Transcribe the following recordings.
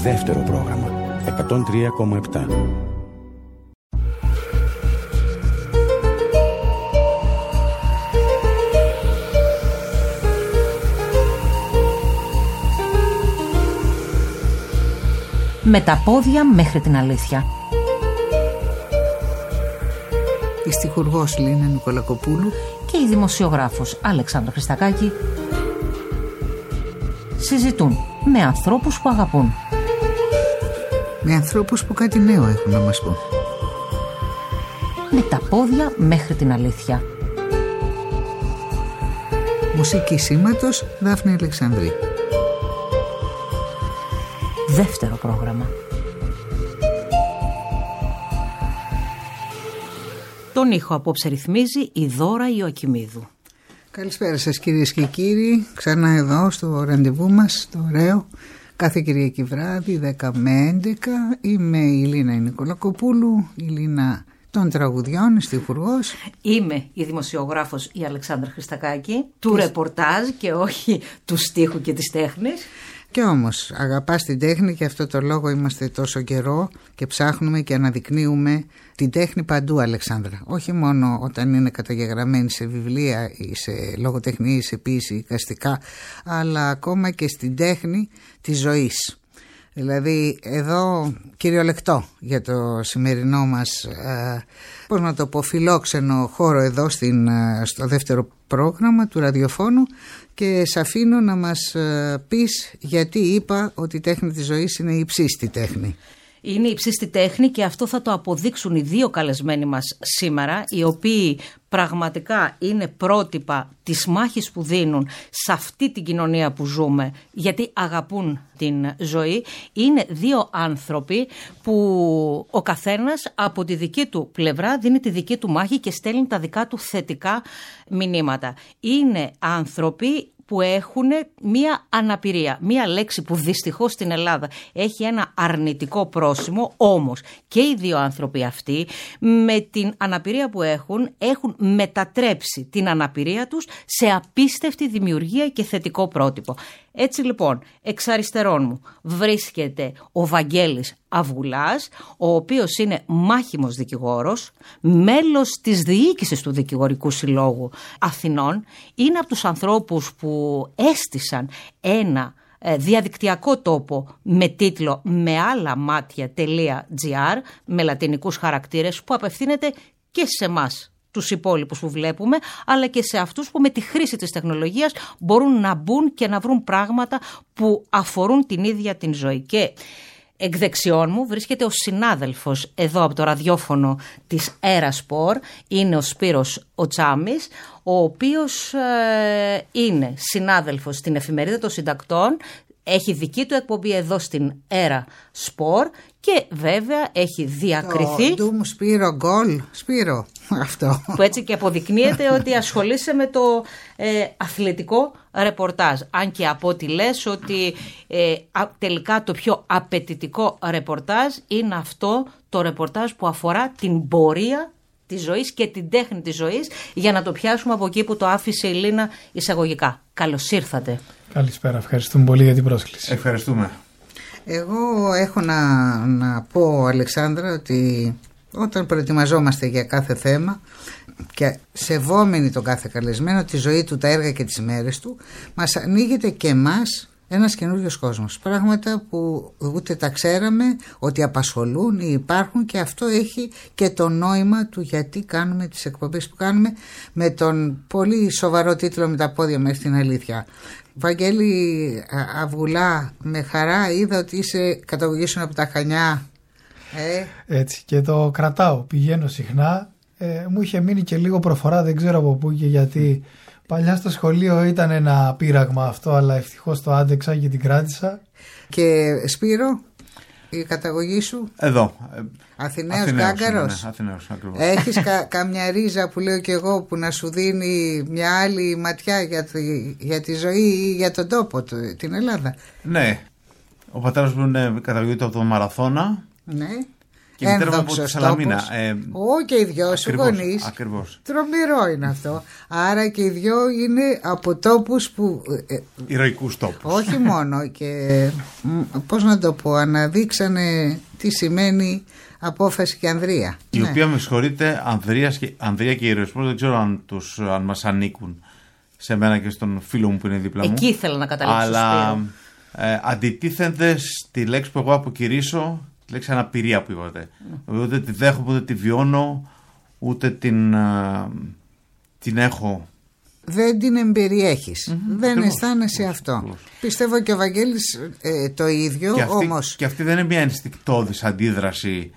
Δεύτερο πρόγραμμα 103,7. Με τα πόδια μέχρι την αλήθεια. Η στιχουργός Λίνα Νικολακοπούλου Και η δημοσιογράφος Αλεξάνδρα Χριστακάκη συζητούν με ανθρώπους που αγαπούν. Με ανθρώπους που κάτι νέο έχουν να μας πούν. Με τα πόδια μέχρι την αλήθεια. Μουσική σήματος Δάφνη Αλεξανδρή. Δεύτερο πρόγραμμα. Τον ήχο απόψε ρυθμίζει η Δώρα Ιωακημίδου. Καλησπέρα σας κυρίες και κύριοι. Ξανά εδώ στο ραντεβού μας, το ωραίο. Κάθε Κυριακή βράδυ 10 με 11. Είμαι η Λίνα Νικολακοπούλου, η Λίνα των τραγουδιών, στιχουργός. Είμαι η δημοσιογράφος η Αλεξάνδρα Χριστακάκη, του ρεπορτάζ και όχι του στίχου και της τέχνης. Και όμως αγαπάς την τέχνη και αυτό το λόγο είμαστε τόσο καιρό και ψάχνουμε και αναδεικνύουμε την τέχνη παντού, Αλεξάνδρα. Όχι μόνο όταν είναι καταγεγραμμένη σε βιβλία ή σε λογοτεχνία ή σε ποίηση εικαστικά, αλλά ακόμα και στην τέχνη της ζωής. Δηλαδή εδώ κυριολεκτό για το σημερινό μας πώς να το πω, φιλόξενο χώρο εδώ στο δεύτερο πρόγραμμα του ραδιοφώνου, και σε αφήνω να μας πεις γιατί είπα ότι η τέχνη της ζωής είναι η υψίστη τέχνη. Είναι η υψίστη τέχνη και αυτό θα το αποδείξουν οι δύο καλεσμένοι μας σήμερα, οι οποίοι πραγματικά είναι πρότυπα της μάχης που δίνουν σε αυτή την κοινωνία που ζούμε, γιατί αγαπούν την ζωή. Είναι δύο άνθρωποι που ο καθένας από τη δική του πλευρά δίνει τη δική του μάχη και στέλνει τα δικά του θετικά μηνύματα. Είναι άνθρωποι που έχουν μία αναπηρία, μία λέξη που δυστυχώς στην Ελλάδα έχει ένα αρνητικό πρόσημο, όμως και οι δύο άνθρωποι αυτοί με την αναπηρία που έχουν μετατρέψει την αναπηρία τους σε απίστευτη δημιουργία και θετικό πρότυπο. Έτσι λοιπόν, εξ αριστερών μου βρίσκεται ο Βαγγέλης Αυγουλάς, ο οποίος είναι μάχημος δικηγόρος, μέλος της διοίκησης του Δικηγορικού Συλλόγου Αθηνών. Είναι από τους ανθρώπους που έστησαν ένα διαδικτυακό τόπο με τίτλο mealammatia.gr με λατινικούς χαρακτήρες, που απευθύνεται και σε εμάς τους υπόλοιπους που βλέπουμε, αλλά και σε αυτούς που με τη χρήση της τεχνολογίας μπορούν να μπουν και να βρουν πράγματα που αφορούν την ίδια την ζωή. Και εκ δεξιών μου βρίσκεται ο συνάδελφος εδώ από το ραδιόφωνο της Έρα Σπορ, είναι ο Σπύρος ο Τσάμης, ο οποίος είναι συνάδελφος στην Εφημερίδα των Συντακτών, έχει δική του εκπομπή εδώ στην Έρα Σπορ και βέβαια έχει διακριθεί. Το ντουμ Σπύρο γκολ, Σπύρο αυτό. Που έτσι και αποδεικνύεται ότι ασχολείσαι με το αθλητικό ρεπορτάζ. Αν και από ό,τι λες ότι τελικά το πιο απαιτητικό ρεπορτάζ είναι αυτό το ρεπορτάζ που αφορά την πορεία της ζωής και την τέχνη της ζωής, για να το πιάσουμε από εκεί που το άφησε η Λίνα εισαγωγικά. Καλώς ήρθατε. Καλησπέρα, ευχαριστούμε πολύ για την πρόσκληση. Ευχαριστούμε. Εγώ έχω να πω, Αλεξάνδρα, ότι όταν προετοιμαζόμαστε για κάθε θέμα και σεβόμενοι τον κάθε καλεσμένο, τη ζωή του, τα έργα και τις μέρες του, μας ανοίγεται και εμάς ένας καινούριος κόσμος. Πράγματα που ούτε τα ξέραμε ότι απασχολούν ή υπάρχουν, και αυτό έχει και το νόημα του γιατί κάνουμε τις εκπομπές που κάνουμε, με τον πολύ σοβαρό τίτλο «Με τα πόδια μέχρι την αλήθεια». Βαγγέλη Αυγουλά, με χαρά είδα ότι είσαι καταγωγήσουν από τα Χανιά. Έτσι, και το κρατάω, πηγαίνω συχνά. Μου είχε μείνει και λίγο προφορά, δεν ξέρω από πού και γιατί. Παλιά στο σχολείο ήταν ένα πείραγμα αυτό, αλλά ευτυχώς το άντεξα και την κράτησα. Και Σπύρο, η καταγωγή σου? Εδώ. Αθηναίος Γκάγκαρος. Ναι, Αθηναίος, ακριβώς. Έχεις καμιά ρίζα που λέω και εγώ που να σου δίνει μια άλλη ματιά για τη ζωή ή για τον τόπο, την Ελλάδα? Ναι. Ο πατέρας μου είναι καταγωγή του από το Μαραθώνα. Ναι. ένδοξος τόπος. Και οι δυο σου γονείς. Ακριβώς. Τρομερό είναι αυτό. Άρα και οι δυο είναι από τόπους που... ηρωικούς τόπους. Όχι μόνο. Και πώς να το πω, αναδείξανε τι σημαίνει απόφαση και ανδρεία. Η οποία, με συγχωρείτε, ανδρεία και ηρωισμός δεν ξέρω αν μας ανήκουν σε μένα και στον φίλο μου που είναι δίπλα μου. Εκεί ήθελα να καταλήξω. Αλλά αντιτίθενται στη λέξη που εγώ αποκηρύσω, τη λέξη αναπηρία που είπατε. Ούτε τη δέχομαι, ούτε τη βιώνω, ούτε την έχω. Δεν την εμπεριέχεις. Δεν αισθάνεσαι αυτό. Πιστεύω και ο Βαγγέλης το ίδιο. Και αυτή δεν είναι μια ενστικτώδης αντίδραση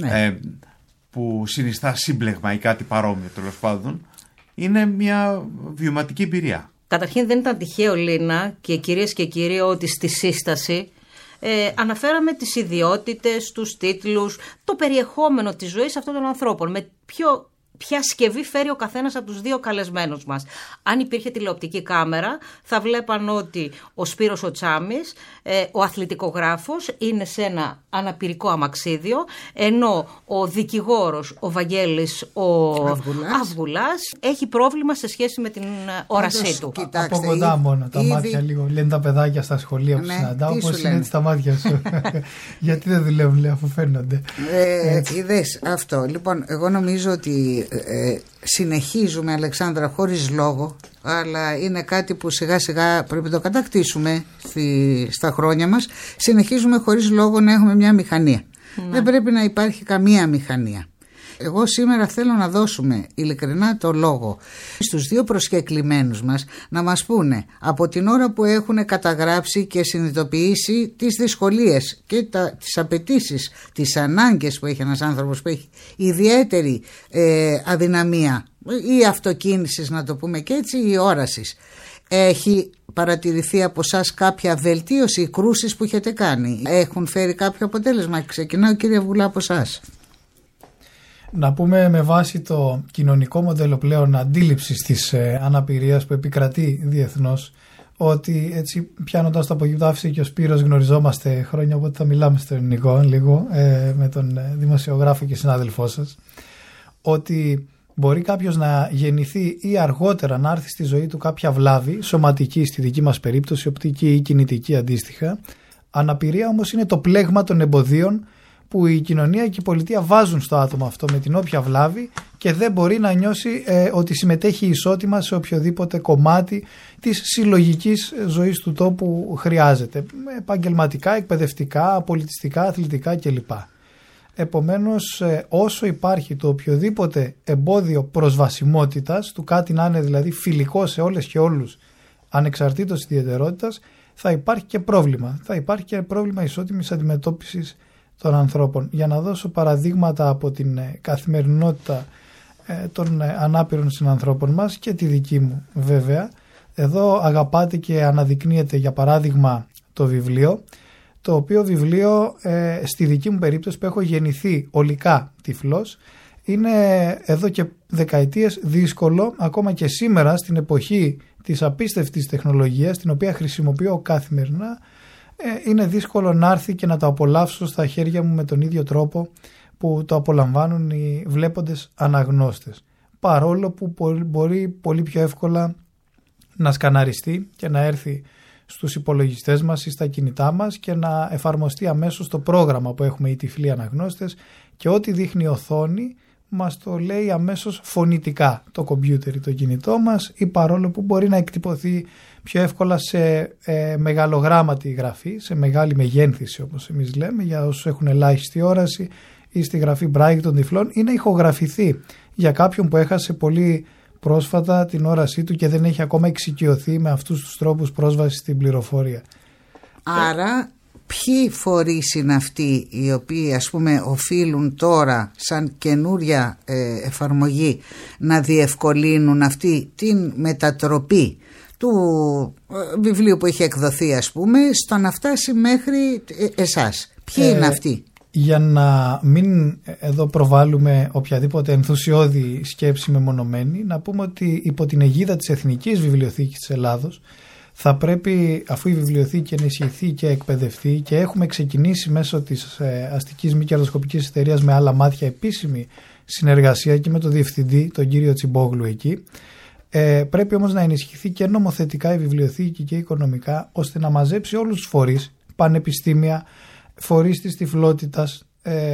που συνιστά σύμπλεγμα ή κάτι παρόμοιο, τέλος πάντων. Είναι μια βιωματική εμπειρία. Καταρχήν δεν ήταν τυχαίο, Λίνα, και κυρίες και κύριοι, ότι στη σύσταση αναφέραμε τις ιδιότητες, τους τίτλους, το περιεχόμενο της ζωής αυτών των ανθρώπων. Με ποια σκευή φέρει ο καθένας από τους δύο καλεσμένους μας. Αν υπήρχε τηλεοπτική κάμερα, θα βλέπαν ότι ο Σπύρος ο Τσάμης, ο αθλητικογράφος, είναι σε ένα αναπηρικό αμαξίδιο, ενώ ο δικηγόρος, ο Βαγγέλης ο Αυγουλάς, έχει πρόβλημα σε σχέση με την όρασή του. Από κοντά μόνο, τα μάτια λίγο. Λένε τα παιδάκια στα σχολεία που συναντάω, πώς είναι έτσι τα μάτια σου. Γιατί δεν δουλεύουν, λέει, αφού φαίνονται. Είδες αυτό. Λοιπόν, εγώ νομίζω ότι συνεχίζουμε, Αλεξάνδρα, χωρίς λόγο, αλλά είναι κάτι που σιγά σιγά πρέπει να το κατακτήσουμε στα χρόνια μας. Συνεχίζουμε χωρίς λόγο να έχουμε μια μηχανία. Δεν πρέπει να υπάρχει καμία μηχανία. Εγώ σήμερα θέλω να δώσουμε ειλικρινά το λόγο στους δύο προσκεκλημένους μας να μας πούνε από την ώρα που έχουν καταγράψει και συνειδητοποιήσει τις δυσκολίες και τις απαιτήσεις, τις ανάγκες που έχει ένας άνθρωπος που έχει ιδιαίτερη αδυναμία ή αυτοκίνησης, να το πούμε και έτσι, ή όρασης. Έχει παρατηρηθεί από εσάς κάποια βελτίωση, οι κρούσεις που έχετε κάνει έχουν φέρει κάποιο αποτέλεσμα? Ξεκινάω, κύριε Αυγουλά, από εσάς. Να πούμε, με βάση το κοινωνικό μοντέλο πλέον αντίληψης της αναπηρίας που επικρατεί διεθνώς, ότι έτσι πιάνοντας το απογείπτο, άφησε και ο Σπύρος, γνωριζόμαστε χρόνια, οπότε θα μιλάμε στο ελληνικό λίγο με τον δημοσιογράφο και συνάδελφό σας, ότι μπορεί κάποιος να γεννηθεί ή αργότερα να έρθει στη ζωή του κάποια βλάβη, σωματική στη δική μας περίπτωση, οπτική ή κινητική αντίστοιχα. Αναπηρία όμως είναι το πλέγμα των εμποδίων που η κοινωνία και η πολιτεία βάζουν στο άτομο αυτό με την όποια βλάβη και δεν μπορεί να νιώσει ότι συμμετέχει ισότιμα σε οποιοδήποτε κομμάτι της συλλογικής ζωής του τόπου χρειάζεται, επαγγελματικά, εκπαιδευτικά, πολιτιστικά, αθλητικά κλπ. Επομένως, όσο υπάρχει το οποιοδήποτε εμπόδιο προσβασιμότητας, του κάτι να είναι δηλαδή φιλικό σε όλες και όλους ανεξαρτήτως ιδιαιτερότητας, θα υπάρχει και πρόβλημα. Θα υπάρχει και πρόβλημα ισότιμης αντιμετώπισης των ανθρώπων. Για να δώσω παραδείγματα από την καθημερινότητα των ανάπηρων συνανθρώπων μας και τη δική μου βέβαια, εδώ αγαπάτε και αναδεικνύεται για παράδειγμα το βιβλίο, το οποίο βιβλίο στη δική μου περίπτωση που έχω γεννηθεί ολικά τυφλός, είναι εδώ και δεκαετίες δύσκολο ακόμα και σήμερα στην εποχή της απίστευτης τεχνολογίας την οποία χρησιμοποιώ καθημερινά, είναι δύσκολο να έρθει και να το απολαύσω στα χέρια μου με τον ίδιο τρόπο που το απολαμβάνουν οι βλέποντες αναγνώστες, παρόλο που μπορεί πολύ πιο εύκολα να σκαναριστεί και να έρθει στους υπολογιστές μας ή στα κινητά μας και να εφαρμοστεί αμέσως το πρόγραμμα που έχουμε οι τυφλοί αναγνώστες και ό,τι δείχνει η οθόνη μας το λέει αμέσως φωνητικά το κομπιούτερ ή το κινητό μας, ή παρόλο που μπορεί να εκτυπωθεί πιο εύκολα σε μεγαλογράμματη γραφή, σε μεγάλη μεγένθηση όπως εμείς λέμε για όσους έχουν ελάχιστη όραση, ή στη γραφή Braille των τυφλών, ή να ηχογραφηθεί για κάποιον που έχασε πολύ πρόσφατα την όρασή του και δεν έχει ακόμα εξοικειωθεί με αυτούς τους τρόπους πρόσβασης στην πληροφορία. Άρα ποιοι φορείς είναι αυτοί οι οποίοι ας πούμε οφείλουν τώρα σαν καινούρια εφαρμογή να διευκολύνουν αυτή την μετατροπή του βιβλίου που έχει εκδοθεί ας πούμε στο να φτάσει μέχρι εσάς? Ποιοι είναι αυτοί? Για να μην εδώ προβάλλουμε οποιαδήποτε ενθουσιώδη σκέψη μεμονωμένη, να πούμε ότι υπό την αιγίδα της Εθνικής Βιβλιοθήκης της Ελλάδος θα πρέπει, αφού η βιβλιοθήκη ενισχυθεί και εκπαιδευτεί, και έχουμε ξεκινήσει μέσω της αστικής μη κερδοσκοπικής εταιρείας με άλλα μάτια επίσημη συνεργασία και με τον διευθυντή, τον κύριο Τσιμπόγλου εκεί, πρέπει όμως να ενισχυθεί και νομοθετικά η βιβλιοθήκη και οικονομικά, ώστε να μαζέψει όλους τους φορείς, πανεπιστήμια, φορείς της τυφλότητας,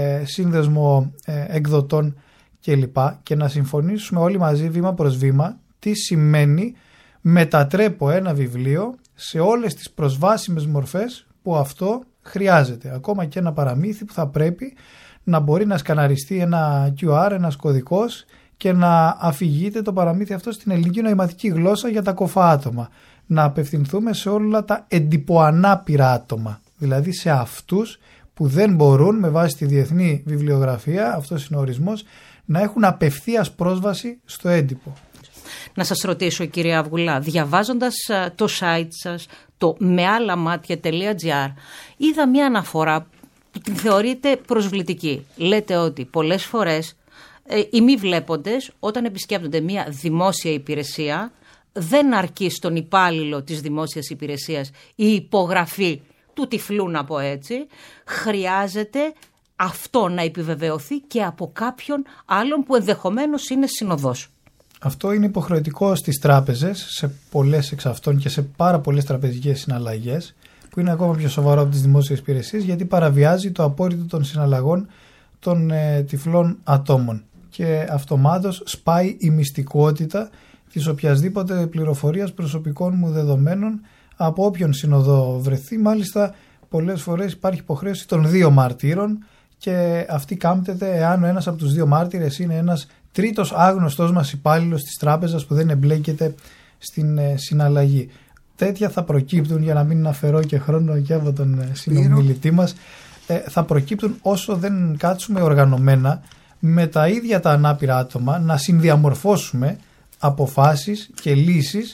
σύνδεσμο εκδοτών κλπ. Και να συμφωνήσουμε όλοι μαζί βήμα προς βήμα τι σημαίνει μετατρέπω ένα βιβλίο σε όλες τις προσβάσιμες μορφές που αυτό χρειάζεται. Ακόμα και ένα παραμύθι που θα πρέπει να μπορεί να σκαναριστεί ένα QR, ένας κωδικός, και να αφηγείται το παραμύθι αυτό στην ελληνική νοηματική γλώσσα για τα κοφά άτομα. Να απευθυνθούμε σε όλα τα εντυπωανάπηρα άτομα, δηλαδή σε αυτούς που δεν μπορούν με βάση τη διεθνή βιβλιογραφία, αυτός είναι ο ορισμός, να έχουν απευθείας πρόσβαση στο έντυπο. Να σας ρωτήσω, κυρία Αυγουλά, διαβάζοντας το site σας, το mealamάτια.gr, είδα μια αναφορά που την θεωρείτε προσβλητική. Λέτε ότι πολλές φορές οι μη βλέποντες, όταν επισκέπτονται μια δημόσια υπηρεσία, δεν αρκεί στον υπάλληλο της δημόσιας υπηρεσίας η υπογραφή του τυφλού, να πω έτσι, χρειάζεται αυτό να επιβεβαιωθεί και από κάποιον άλλον που ενδεχομένως είναι συνοδός. Αυτό είναι υποχρεωτικό στις τράπεζες, σε πολλές εξ αυτών και σε πάρα πολλές τραπεζικές συναλλαγές, που είναι ακόμα πιο σοβαρό από τις δημόσιες υπηρεσίες, γιατί παραβιάζει το απόρριτο των συναλλαγών των τυφλών ατόμων. Και αυτομάτως σπάει η μυστικότητα της οποιασδήποτε πληροφορίας προσωπικών μου δεδομένων από όποιον συνοδό βρεθεί. Μάλιστα, πολλές φορές υπάρχει υποχρέωση των 2 μαρτύρων, και αυτή κάμπτεται εάν ο ένας από τους 2 μάρτυρες είναι ένας τρίτος άγνωστος μας υπάλληλος της τράπεζας που δεν εμπλέκεται στην συναλλαγή. Τέτοια θα προκύπτουν, για να μην αφαιρώ και χρόνο και από τον συνομιλητή μας, θα προκύπτουν όσο δεν κάτσουμε οργανωμένα με τα ίδια τα ανάπηρα άτομα να συνδιαμορφώσουμε αποφάσεις και λύσεις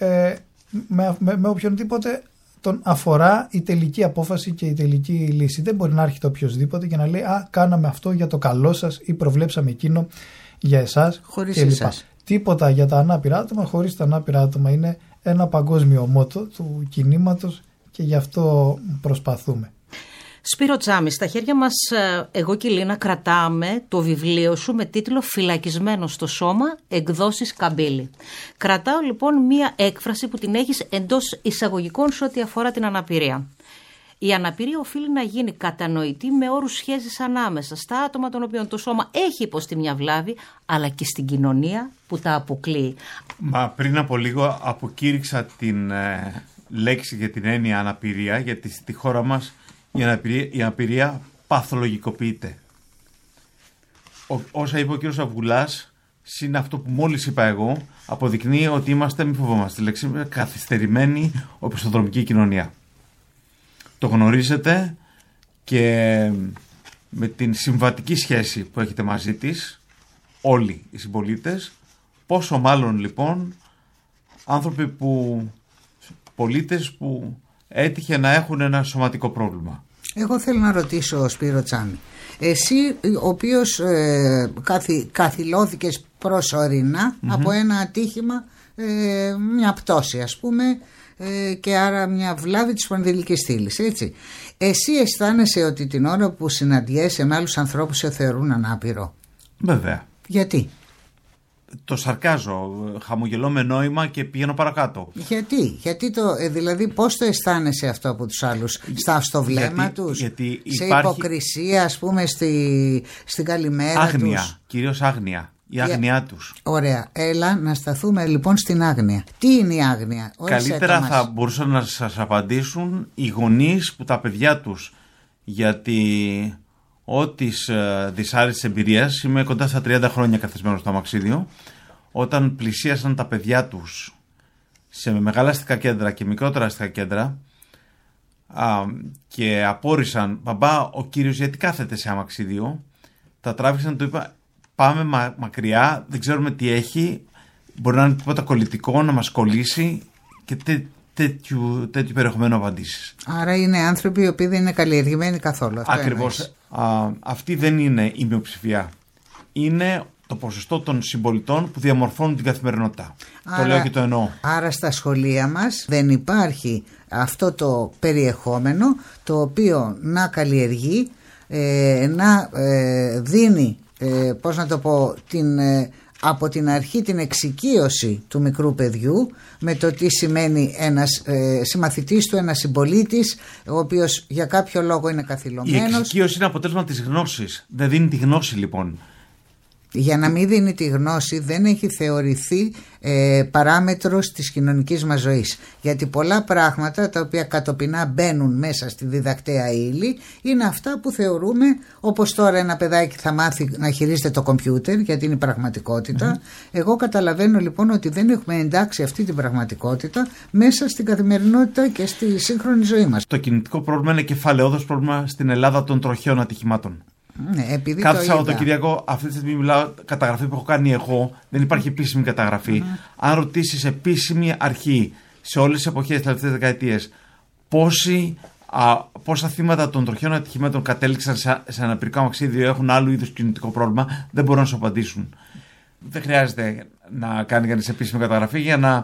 με οποιονδήποτε τον αφορά η τελική απόφαση και η τελική λύση. Δεν μπορεί να έρχεται οποιοσδήποτε και να λέει κάναμε αυτό για το καλό σας ή προβλέψαμε εκείνο για εσάς χωρίς κλπ. εσάς. Τίποτα για τα ανάπηρα άτομα χωρίς τα ανάπηρα άτομα είναι ένα παγκόσμιο μότο του κινήματος, και γι' αυτό προσπαθούμε. Σπύρο Τσάμι, στα χέρια μας εγώ και η Λίνα κρατάμε το βιβλίο σου με τίτλο «Φυλακισμένο στο σώμα, εκδόσεις Καμπύλη». Κρατάω λοιπόν μία έκφραση που την έχεις εντός εισαγωγικών σε ό,τι αφορά την αναπηρία. Η αναπηρία οφείλει να γίνει κατανοητή με όρους σχέσης ανάμεσα στα άτομα των οποίων το σώμα έχει υποστεί μια βλάβη, αλλά και στην κοινωνία που τα αποκλείει. Μα πριν από λίγο αποκήρυξα την λέξη για την έννοια αναπηρία, γιατί στη χώρα μας η αναπηρία παθολογικοποιείται. Όσα είπε ο κύριος Αυγουλάς, είναι αυτό που μόλις είπα εγώ, αποδεικνύει ότι είμαστε, μη φοβόμαστε, λέξη, καθυστερημένη οπισθοδρομική κοινωνία. Το γνωρίζετε, και με την συμβατική σχέση που έχετε μαζί της, όλοι οι συμπολίτες, πόσο μάλλον λοιπόν άνθρωποι πολίτες που έτυχε να έχουν ένα σωματικό πρόβλημα. Εγώ θέλω να ρωτήσω, Σπύρο Τσάμι, εσύ ο οποίος καθυλώθηκες προσωρινά από ένα ατύχημα, μια πτώση ας πούμε, και άρα μια βλάβη της σπονδυλικής στήλης, έτσι. Εσύ αισθάνεσαι ότι την ώρα που συναντιέσαι με άλλους ανθρώπους σε θεωρούν ανάπηρο? Βέβαια. Γιατί? Το σαρκάζω, χαμογελώ με νόημα και πηγαίνω παρακάτω. Γιατί δηλαδή πώς το αισθάνεσαι αυτό από τους άλλους? Στο βλέμμα τους, γιατί σε υπάρχει υποκρισία ας πούμε, στην καλημέρα άγνοια, τους? κυρίως άγνοια, η άγνοιά τους. Ωραία, έλα να σταθούμε λοιπόν στην άγνοια. Τι είναι η άγνοια? Καλύτερα θα μπορούσαν να σας απαντήσουν οι γονείς που τα παιδιά τους, γιατί τις δυσάρεστης εμπειρίας, είμαι κοντά στα 30 χρόνια καθισμένος στο αμαξίδιο, όταν πλησίασαν τα παιδιά τους σε μεγάλα αστικά κέντρα και μικρότερα αστικά κέντρα και απόρρισαν, μπαμπά, ο κύριος γιατί κάθεται σε αμαξίδιο, τα τράβηξαν, του είπα πάμε μακριά, δεν ξέρουμε τι έχει, μπορεί να είναι τίποτα κολλητικό, να μας κολλήσει, και τέτοιου περιεχομένου απαντήσεις. Άρα είναι άνθρωποι οι οποίοι δεν είναι καλλιεργημένοι καθόλου. Ακριβώς. Αυτή δεν είναι η μειοψηφία. Είναι το ποσοστό των συμπολιτών που διαμορφώνουν την καθημερινότητα. Το λέω και το εννοώ. Άρα στα σχολεία μας δεν υπάρχει αυτό το περιεχόμενο το οποίο να καλλιεργεί, να δίνει, πώς να το πω, από την αρχή την εξοικείωση του μικρού παιδιού με το τι σημαίνει ένας συμμαθητής του, ένας συμπολίτης, ο οποίος για κάποιο λόγο είναι καθυλωμένος. Η εξοικείωση είναι αποτέλεσμα της γνώσης. Δεν δίνει τη γνώση λοιπόν. Για να μην δίνει τη γνώση δεν έχει θεωρηθεί παράμετρος της κοινωνικής μας ζωής. Γιατί πολλά πράγματα τα οποία κατοπινά μπαίνουν μέσα στη διδακτέα ύλη είναι αυτά που θεωρούμε, όπως τώρα ένα παιδάκι θα μάθει να χειρίζεται το κομπιούτερ γιατί είναι η πραγματικότητα. Εγώ καταλαβαίνω λοιπόν ότι δεν έχουμε εντάξει αυτή την πραγματικότητα μέσα στην καθημερινότητα και στη σύγχρονη ζωή μας. Το κινητικό πρόβλημα είναι κεφαλαιόδος πρόβλημα στην Ελλάδα των τροχαίων ατυχημάτων. Ναι, κάθε Σαββατοκυριακό, αυτή τη στιγμή μιλάω, καταγραφή που έχω κάνει εγώ, δεν υπάρχει επίσημη καταγραφή. Αν ρωτήσεις επίσημη αρχή σε όλες τις εποχές, τις τελευταίες δεκαετίες, πόσα θύματα των τροχαίων ατυχημάτων κατέληξαν σε αναπηρικό αμαξίδιο έχουν άλλου είδους κινητικό πρόβλημα, δεν μπορούν να σου απαντήσουν. Δεν χρειάζεται να κάνει κανείς επίσημη καταγραφή για να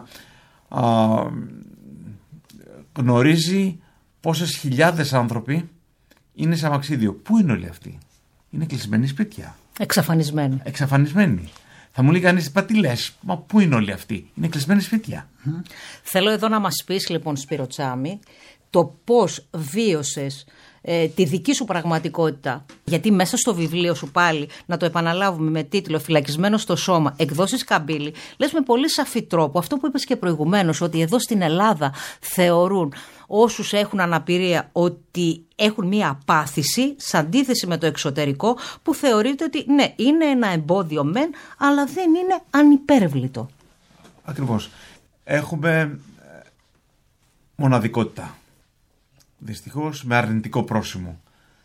γνωρίζει πόσες χιλιάδες άνθρωποι είναι σε αμαξίδιο. Πού είναι όλοι αυτοί? Είναι κλεισμένοι σπίτια. Εξαφανισμένοι. Θα μου λέει κανείς, τι λες, μα πού είναι όλοι αυτοί? Είναι κλεισμένοι σπίτια. Θέλω εδώ να μας πεις λοιπόν, Σπύρο Τσάμι, το πώς βίωσες τη δική σου πραγματικότητα. Γιατί μέσα στο βιβλίο σου, πάλι να το επαναλάβουμε με τίτλο «Φυλακισμένο στο σώμα, εκδόσεις Καμπύλη», λες με πολύ σαφή τρόπο αυτό που είπες και προηγουμένως, ότι εδώ στην Ελλάδα θεωρούν όσους έχουν αναπηρία ότι έχουν μία απάθηση, σε αντίθεση με το εξωτερικό που θεωρείται ότι ναι, είναι ένα εμπόδιο μεν, αλλά δεν είναι ανυπέρβλητο. Ακριβώς. Έχουμε μοναδικότητα. Δυστυχώς με αρνητικό πρόσημο.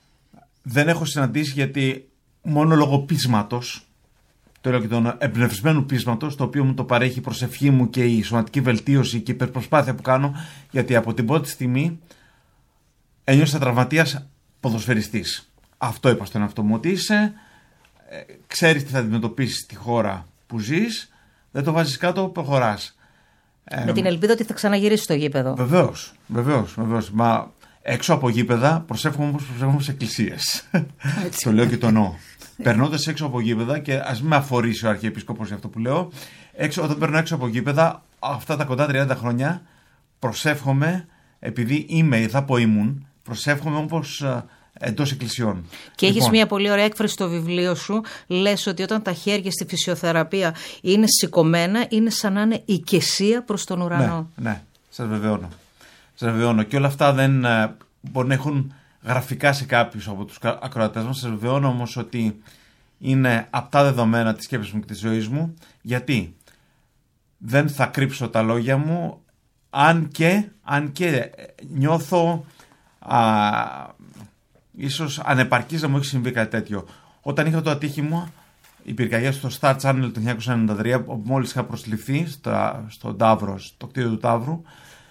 Δεν έχω συναντήσει, γιατί μόνο λόγω πείσματος, το λέω και τον εμπνευσμένου πείσματος, το οποίο μου το παρέχει η προσευχή μου και η σωματική βελτίωση και η υπερπροσπάθεια που κάνω, γιατί από την πρώτη στιγμή ένιωσα τραυματίας ποδοσφαιριστής. Αυτό είπα στον εαυτό μου, ότι είσαι, ξέρεις τι θα αντιμετωπίσεις στη χώρα που ζεις, δεν το βάζεις κάτω, προχωράς. Με την ελπίδα ότι θα ξαναγυρίσει στο γήπεδο. Βεβαίως. Μα έξω από γήπεδα προσεύχομαι όπως προσεύχομαι σε εκκλησίες. Το λέω και το εννοώ. Περνώντας έξω από γήπεδα, και ας μην με αφορήσει ο Αρχιεπίσκοπος για αυτό που λέω, όταν παίρνω έξω από γήπεδα, αυτά τα κοντά 30 χρόνια, προσεύχομαι, επειδή ήμουν, προσεύχομαι όπως εντός εκκλησιών. Και έχεις μια πολύ ωραία έκφραση στο βιβλίο σου. Λες ότι όταν τα χέρια στη φυσιοθεραπεία είναι σηκωμένα, είναι σαν να είναι οικεσία προς τον ουρανό. Ναι, σας βεβαιώνω. Και όλα αυτά δεν μπορεί να έχουν γραφικά σε κάποιους από τους ακροατές μας. Σας βεβαιώνω όμως ότι είναι απτά δεδομένα της σκέψης μου και της ζωής μου. Γιατί δεν θα κρύψω τα λόγια μου, αν και νιώθω ίσως ανεπαρκής να μου έχει συμβεί κάτι τέτοιο. Όταν είχα το ατύχημα, η πυρκαγιά στο Star Channel το 1993, όπου μόλις είχα προσληφθεί στο Ταύρο, στο κτίριο του Ταύρου,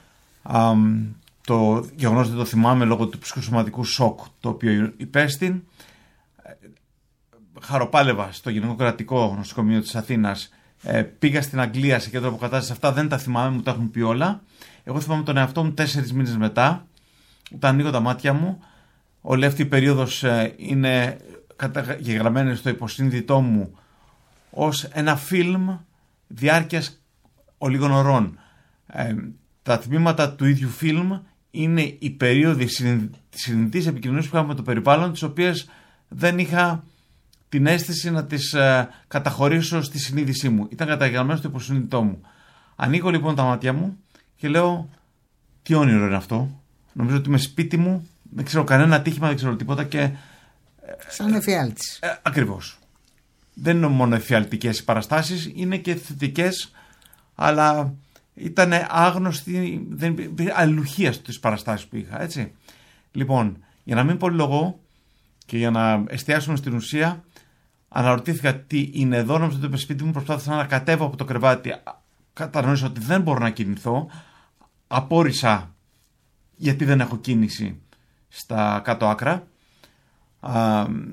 το γεγονός δεν το θυμάμαι λόγω του ψυχοσωματικού σοκ το οποίο υπέστη. Χαροπάλευα στο Γενικό Κρατικό Νοσοκομείο της Αθήνας. Πήγα στην Αγγλία σε κέντρο αποκατάστασης. Αυτά δεν τα θυμάμαι, μου τα έχουν πει όλα. Εγώ θυμάμαι τον εαυτό μου 4 μήνες μετά, όταν ανοίγω τα μάτια μου. Όλη αυτή η περίοδος είναι καταγεγραμμένη στο υποσύνδητό μου ως ένα φιλμ διάρκειας ολίγων ωρών. Τα τμήματα του ίδιου φιλμ είναι οι περίοδοι συνειδητής επικοινωνίας που είχαμε με το περιβάλλον, τις οποίες δεν είχα την αίσθηση να τις καταχωρήσω στη συνείδησή μου. Ήταν καταγεγραμμένο στο υποσυνείδητό μου. Ανοίγω λοιπόν τα μάτια μου και λέω, τι όνειρο είναι αυτό? Νομίζω ότι είμαι σπίτι μου, δεν ξέρω κανένα ατύχημα, δεν ξέρω τίποτα και... Σαν εφιάλτης. Ακριβώς. Δεν είναι μόνο εφιαλτικές οι παραστάσεις, είναι και θετικές, αλλά ήταν άγνωστη, δεν υπήρχε αλληλουχία στις παραστάσεις που είχα, έτσι. Λοιπόν, για να μην πολυλογώ και για να εστιάσουμε στην ουσία, αναρωτήθηκα τι είναι εδώ, νόμιζα ότι το σπίτι μου, προσπάθησα να κατέβω από το κρεβάτι, κατανοήσα ότι δεν μπορώ να κινηθώ, απόρρισα γιατί δεν έχω κίνηση στα κάτω άκρα,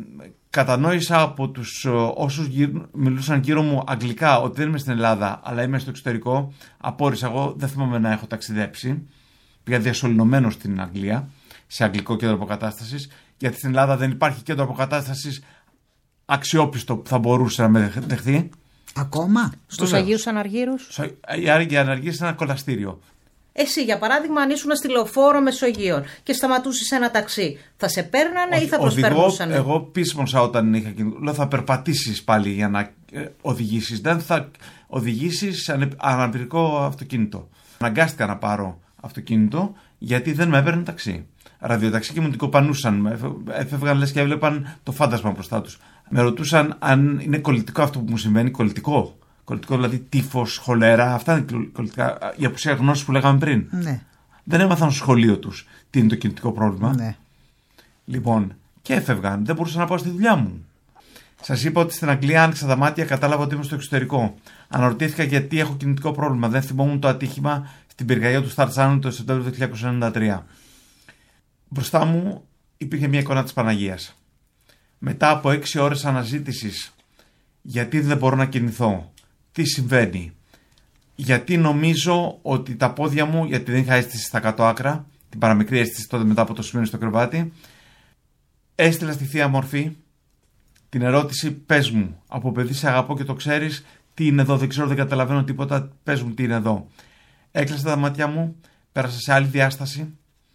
κατανόησα από τους όσους μιλούσαν γύρω μου αγγλικά ότι δεν είμαι στην Ελλάδα αλλά είμαι στο εξωτερικό. Απόρρισα, εγώ δεν θυμάμαι να έχω ταξιδέψει. Πήγα διασωληνωμένο στην Αγγλία, σε αγγλικό κέντρο αποκατάστασης, γιατί στην Ελλάδα δεν υπάρχει κέντρο αποκατάστασης αξιόπιστο που θα μπορούσε να με δεχθεί. Ακόμα? Στους Αγίους Αναργύρους. Οι Άγιοι Αναργύρες είναι ένα κολαστήριο. Εσύ, για παράδειγμα, αν ήσουν στη λεωφόρο Μεσογείων και σταματούσες ένα ταξί, θα σε παίρνανε ή θα προσπερνούσαν? Εγώ πείσμωσα όταν είχα κινητό. Λέω, θα περπατήσεις πάλι για να οδηγήσεις. Δεν θα οδηγήσεις αναπηρικό αυτοκίνητο. Αναγκάστηκα να πάρω αυτοκίνητο γιατί δεν με έπαιρνε ταξί. Ραδιοταξί και μου την κοπανούσαν. Έφευγαν λες και έβλεπαν το φάντασμα μπροστά τους. Με ρωτούσαν αν είναι κολλητικό αυτό που μου συμβαίνει. Κολλητικό δηλαδή τύφος, χολέρα. Αυτά είναι κολλητικά. Η απουσία γνώσης που λέγαμε πριν. Ναι. Δεν έμαθαν στο σχολείο τους τι είναι το κινητικό πρόβλημα. Ναι. Λοιπόν, και έφευγαν. Δεν μπορούσα να πάω στη δουλειά μου. Σας είπα ότι στην Αγγλία άνοιξα τα μάτια, κατάλαβα ότι είμαι στο εξωτερικό. Αναρωτήθηκα γιατί έχω κινητικό πρόβλημα. Δεν θυμόμουν το ατύχημα στην πυρκαγιά του Σταρτσάνου το Σεπτέμβριο του 1993. Μπροστά μου υπήρχε μια εικόνα της Παναγίας. Μετά από 6 ώρες αναζήτησης, γιατί δεν μπορώ να κινηθώ, τι συμβαίνει, γιατί νομίζω ότι τα πόδια μου, γιατί δεν είχα αίσθηση στα κάτω άκρα, την παραμικρή αίσθηση τότε μετά από το σημείο στο κρεβάτι, έστειλα στη Θεία Μορφή την ερώτηση, πες μου, από παιδί σε αγαπώ και το ξέρεις, τι είναι εδώ, δεν ξέρω, δεν καταλαβαίνω τίποτα, πες μου τι είναι εδώ. Έκλεισα τα μάτια μου, πέρασα σε άλλη διάσταση,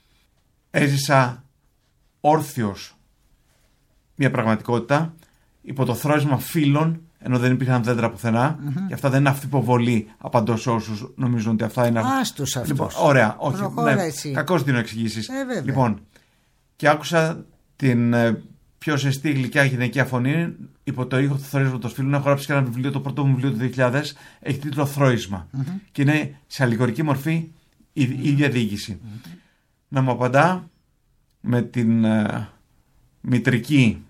έζησα όρθιος μια πραγματικότητα υπό το θρώισμα φύλων, ενώ δεν υπήρχαν δέντρα πουθενά, και αυτά δεν είναι αυτυποβολή, απαντώ σε όσους νομίζουν ότι αυτά είναι. Άστους αυτούς. Λοιπόν, ωραία, όχι. Ναι, κακώς δίνω εξηγήσεις. Λοιπόν, και άκουσα την πιο ζεστή γλυκιά γυναικεία φωνή υπό το ήχο του θρόισματος φύλων. Έχω γράψει και ένα βιβλίο, το πρώτο μου βιβλίο του 2000, έχει τίτλο Θρόισμα. Και είναι σε αλληγορική μορφή η ίδια διοίκηση. Να μου απαντά με την μητρική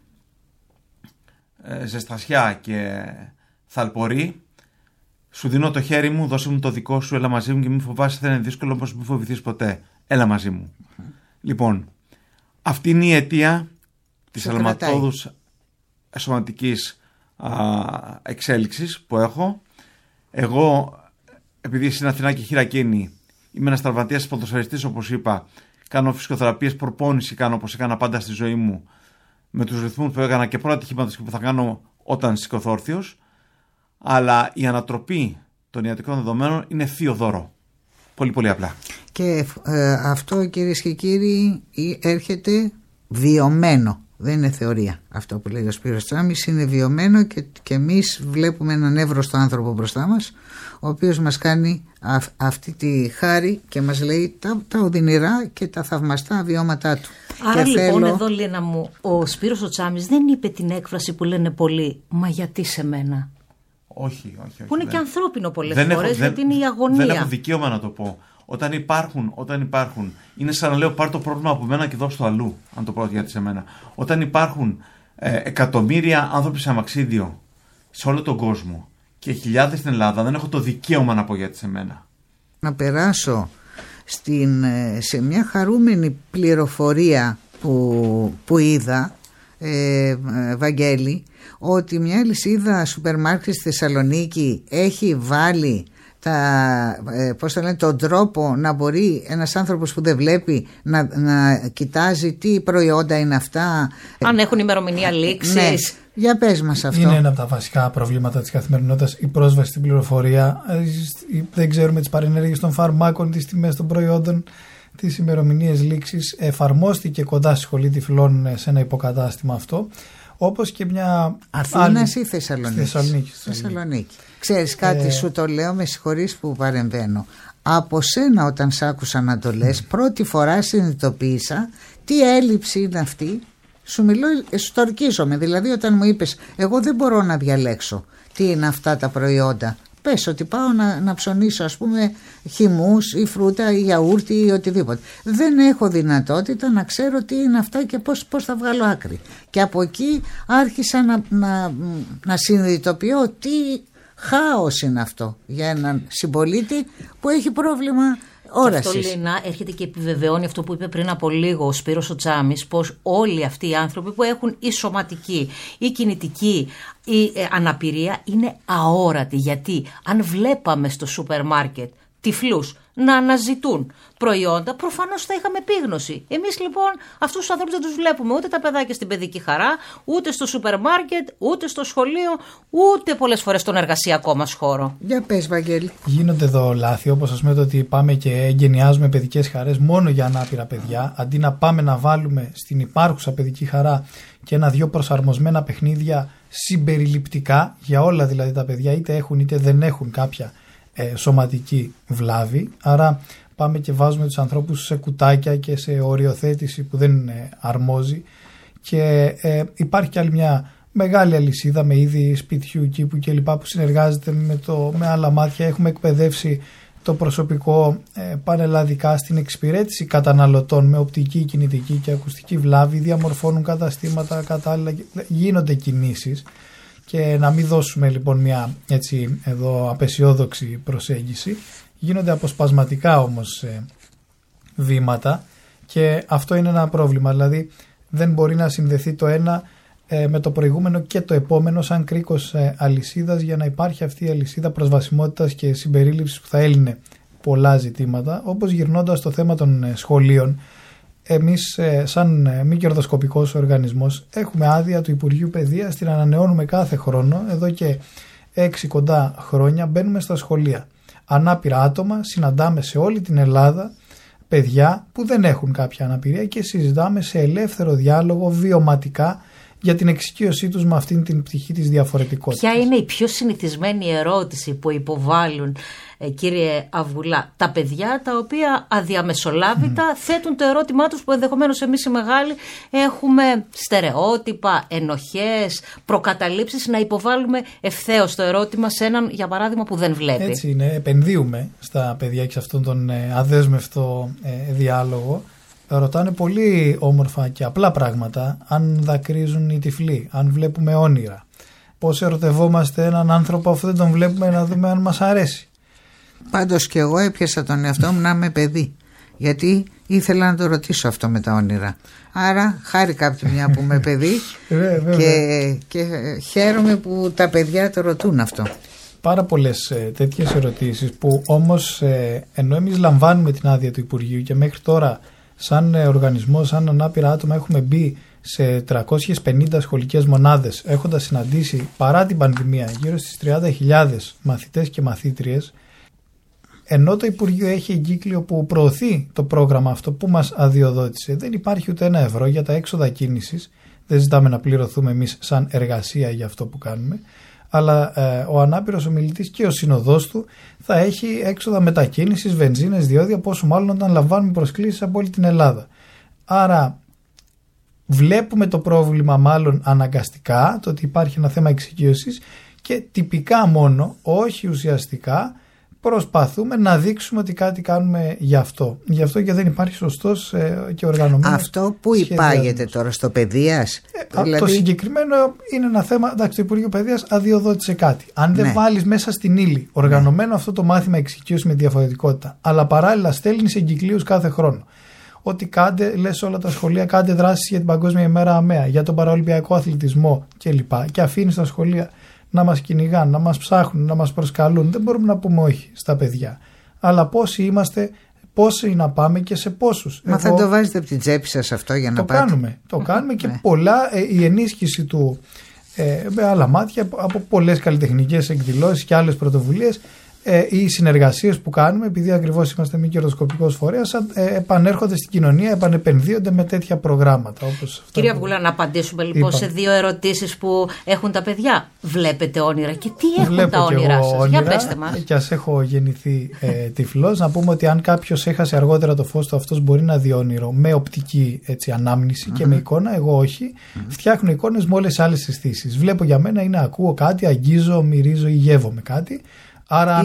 ζεστασιά και θαλπορή, σου δίνω το χέρι μου, δώσε μου το δικό σου, έλα μαζί μου και μην φοβάσαι, δεν είναι δύσκολο όπως μην φοβηθείς ποτέ, έλα μαζί μου. Λοιπόν, αυτή είναι η αιτία της αλματώδους σωματικής εξέλιξης που έχω. Εγώ, επειδή στην Αθηνά και χειρακίνη, είμαι ένας τραυματίας ποδοσφαιριστής, όπως είπα, κάνω φυσικοθεραπείες, προπόνηση κάνω όπως έκανα πάντα στη ζωή μου, με τους ρυθμούς που έκανα και πολλά ατυχήματα που θα κάνω όταν σηκωθώ όρθιος, αλλά η ανατροπή των ιατρικών δεδομένων είναι θείο δώρο. Πολύ πολύ απλά. Και αυτό, κυρίες και κύριοι, έρχεται βιωμένο. Δεν είναι θεωρία αυτό που λέει ο Σπύρος Τσάμις, είναι βιωμένο και εμείς βλέπουμε έναν εύρωστο άνθρωπο μπροστά μας, ο οποίος μας κάνει αυτή τη χάρη και μας λέει τα οδυνηρά και τα θαυμαστά βιώματά του. Άρα λοιπόν εδώ, Λίνα μου, ο Σπύρος ο Τσάμις δεν είπε την έκφραση που λένε πολλοί, μα γιατί σε μένα? Όχι. Που είναι και ανθρώπινο πολλές φορές, γιατί είναι η αγωνία. Δεν έχω δικαίωμα να το πω. Όταν υπάρχουν, είναι σαν να λέω πάρ' το πρόβλημα από μένα και δώσ' το αλλού, αν το πω γιατί σε μένα. Όταν υπάρχουν εκατομμύρια άνθρωποι σε αμαξίδιο σε όλο τον κόσμο και χιλιάδες στην Ελλάδα, δεν έχω το δικαίωμα να πω γιατί σε μένα. Να περάσω σε μια χαρούμενη πληροφορία που είδα, Βαγγέλη, ότι μια αλυσίδα σούπερ μάρκετ στη Θεσσαλονίκη έχει βάλει τον τρόπο να μπορεί ένας άνθρωπος που δεν βλέπει να κοιτάζει τι προϊόντα είναι αυτά, αν έχουν ημερομηνία λήξης. Ναι. Για πες μας αυτό. Είναι ένα από τα βασικά προβλήματα της καθημερινότητας, η πρόσβαση στην πληροφορία. Δεν ξέρουμε τις παρενέργειες των φαρμάκων, τις τιμές των προϊόντων, τις ημερομηνίες λήξης. Εφαρμόστηκε κοντά στη Σχολή Τυφλών σε ένα υποκατάστημα αυτό, όπως και μια Αθήνας ή Θεσσαλονίκη. Θεσσαλονίκη. Ξέρεις κάτι, σου το λέω, με συγχωρείς που παρεμβαίνω. Από σένα όταν σ' άκουσα να το λες, πρώτη φορά συνειδητοποίησα τι έλλειψη είναι αυτή. Σου μιλώ, σου το ορκίζομαι. Δηλαδή όταν μου είπες, εγώ δεν μπορώ να διαλέξω τι είναι αυτά τα προϊόντα. Πες ότι πάω να ψωνίσω, ας πούμε, χυμούς ή φρούτα ή γιαούρτι ή οτιδήποτε. Δεν έχω δυνατότητα να ξέρω τι είναι αυτά και πώς θα βγάλω άκρη. Και από εκεί άρχισα να συνειδητοποιώ τι χάος είναι αυτό για έναν συμπολίτη που έχει πρόβλημα όρασης. Και αυτό, Λίνα, έρχεται και επιβεβαιώνει αυτό που είπε πριν από λίγο ο Σπύρος ο Τσάμις, πως όλοι αυτοί οι άνθρωποι που έχουν ή σωματική ή κινητική ή αναπηρία είναι αόρατοι. Γιατί αν βλέπαμε στο σούπερ μάρκετ τυφλούς να αναζητούν προϊόντα, προφανώς θα είχαμε επίγνωση. Εμείς λοιπόν αυτούς τους ανθρώπους δεν τους βλέπουμε, ούτε τα παιδάκια στην παιδική χαρά, ούτε στο σούπερ μάρκετ, ούτε στο σχολείο, ούτε πολλές φορές στον εργασιακό μας χώρο. Για πες, Βαγγέλη. Γίνονται εδώ λάθη, όπως ας πούμε το ότι πάμε και εγκαινιάζουμε παιδικές χαρές μόνο για ανάπηρα παιδιά, αντί να πάμε να βάλουμε στην υπάρχουσα παιδική χαρά και 1-2 προσαρμοσμένα παιχνίδια συμπεριληπτικά για όλα δηλαδή τα παιδιά, είτε έχουν είτε δεν έχουν κάποια σωματική βλάβη. Άρα πάμε και βάζουμε τους ανθρώπους σε κουτάκια και σε οριοθέτηση που δεν αρμόζει, και υπάρχει και άλλη μια μεγάλη αλυσίδα με είδη σπιτιού, κήπου κλπ. Που συνεργάζεται με άλλα μάτια. Έχουμε εκπαιδεύσει το προσωπικό πανελλαδικά στην εξυπηρέτηση καταναλωτών με οπτική, κινητική και ακουστική βλάβη, διαμορφώνουν καταστήματα κατάλληλα, γίνονται κινήσεις. Και να μην δώσουμε λοιπόν μια έτσι εδώ απεσιόδοξη προσέγγιση, γίνονται αποσπασματικά όμως βήματα, και αυτό είναι ένα πρόβλημα. Δηλαδή δεν μπορεί να συνδεθεί το ένα με το προηγούμενο και το επόμενο σαν κρίκος αλυσίδας, για να υπάρχει αυτή η αλυσίδα προσβασιμότητας και συμπερίληψης που θα έλυνε πολλά ζητήματα. Όπως γυρνώντας στο θέμα των σχολείων, εμείς σαν μη κερδοσκοπικός οργανισμός έχουμε άδεια του Υπουργείου Παιδείας, την ανανεώνουμε κάθε χρόνο, εδώ και 6 κοντά χρόνια μπαίνουμε στα σχολεία. Ανάπηρα άτομα συναντάμε σε όλη την Ελλάδα, παιδιά που δεν έχουν κάποια αναπηρία, και συζητάμε σε ελεύθερο διάλογο βιωματικά για την εξοικείωσή τους με αυτήν την πτυχή της διαφορετικότητας. Ποια είναι η πιο συνηθισμένη ερώτηση που υποβάλλουν, κύριε Αυγουλά, τα παιδιά τα οποία αδιαμεσολάβητα θέτουν το ερώτημά τους, που ενδεχομένως εμείς οι μεγάλοι έχουμε στερεότυπα, ενοχές, προκαταλήψεις, να υποβάλουμε ευθέως το ερώτημα σε έναν, για παράδειγμα, που δεν βλέπει. Έτσι είναι, επενδύουμε στα παιδιά και σε αυτόν τον αδέσμευτο διάλογο. Ρωτάνε πολύ όμορφα και απλά πράγματα, αν δακρύζουν οι τυφλοί, αν βλέπουμε όνειρα, πώς ερωτευόμαστε έναν άνθρωπο αφού δεν τον βλέπουμε, να δούμε αν μας αρέσει. Πάντως και εγώ έπιασα τον εαυτό μου να είμαι παιδί, γιατί ήθελα να το ρωτήσω αυτό με τα όνειρα. Άρα χάρηκα από τη μια που είμαι παιδί και χαίρομαι που τα παιδιά το ρωτούν αυτό. Πάρα πολλές τέτοιες ερωτήσεις που όμως ενώ εμείς λαμβάνουμε την άδεια του Υπουργείου και μέχρι τώρα σαν οργανισμό, σαν ανάπηρα άτομα έχουμε μπει σε 350 σχολικές μονάδες, έχοντας συναντήσει παρά την πανδημία γύρω στις 30.000 μαθητές και μαθήτριες, ενώ το Υπουργείο έχει εγκύκλιο που προωθεί το πρόγραμμα αυτό που μας αδειοδότησε, δεν υπάρχει ούτε ένα ευρώ για τα έξοδα κίνησης. Δεν ζητάμε να πληρωθούμε εμείς σαν εργασία για αυτό που κάνουμε, αλλά ο ανάπηρος ομιλητής και ο συνοδός του θα έχει έξοδα μετακίνησης, βενζίνες, διόδια, πόσο μάλλον όταν λαμβάνουμε προσκλήσεις από όλη την Ελλάδα. Άρα βλέπουμε το πρόβλημα μάλλον αναγκαστικά, το ότι υπάρχει ένα θέμα εξοικείωσης, και τυπικά μόνο, όχι ουσιαστικά, προσπαθούμε να δείξουμε ότι κάτι κάνουμε γι' αυτό. Γι' αυτό και δεν υπάρχει σωστός και οργανωμένος. Αυτό που υπάγεται τώρα στο παιδείας. Δηλαδή... Το συγκεκριμένο είναι ένα θέμα. Εντάξει, το Υπουργείο Παιδείας αδειοδότησε κάτι. Αν δεν βάλεις μέσα στην ύλη οργανωμένο αυτό το μάθημα εξοικείωση με διαφορετικότητα, αλλά παράλληλα στέλνεις εγκυκλίους κάθε χρόνο, ότι κάντε, λες όλα τα σχολεία, κάντε δράσεις για την Παγκόσμια ημέρα ΑΜΕΑ, για τον παραολυμπιακό αθλητισμό κλπ. Και αφήνεις τα σχολεία να μας κυνηγάνε, να μας ψάχνουν, να μας προσκαλούν. Δεν μπορούμε να πούμε όχι στα παιδιά. Αλλά πόσοι είμαστε, πόσοι να πάμε και σε πόσους. Μα θα το βάζετε από την τσέπη σας αυτό για να πάτε. Το κάνουμε και πολλά. Η ενίσχυση του με άλλα μάτια από πολλές καλλιτεχνικές εκδηλώσεις και άλλες πρωτοβουλίες. Οι συνεργασίες που κάνουμε, επειδή ακριβώς είμαστε μη κερδοσκοπικός φορέας, επανέρχονται στην κοινωνία, επανεπενδύονται με τέτοια προγράμματα. Κύριε Αυγουλά, να απαντήσουμε λοιπόν σε 2 ερωτήσεις που έχουν τα παιδιά. Βλέπετε όνειρα και τι έχουν τα όνειρά σας? Όνειρα, για πέστε μας. Και ας έχω γεννηθεί τυφλός, να πούμε ότι αν κάποιος έχασε αργότερα το φως του, αυτός μπορεί να δει όνειρο με οπτική ανάμνηση και με εικόνα. Εγώ όχι. Φτιάχνω εικόνες με όλες τις άλλες αισθήσεις. Βλέπω, για μένα είναι ακούω κάτι, αγγίζω, μυρίζω ή γεύομαι κάτι. Άρα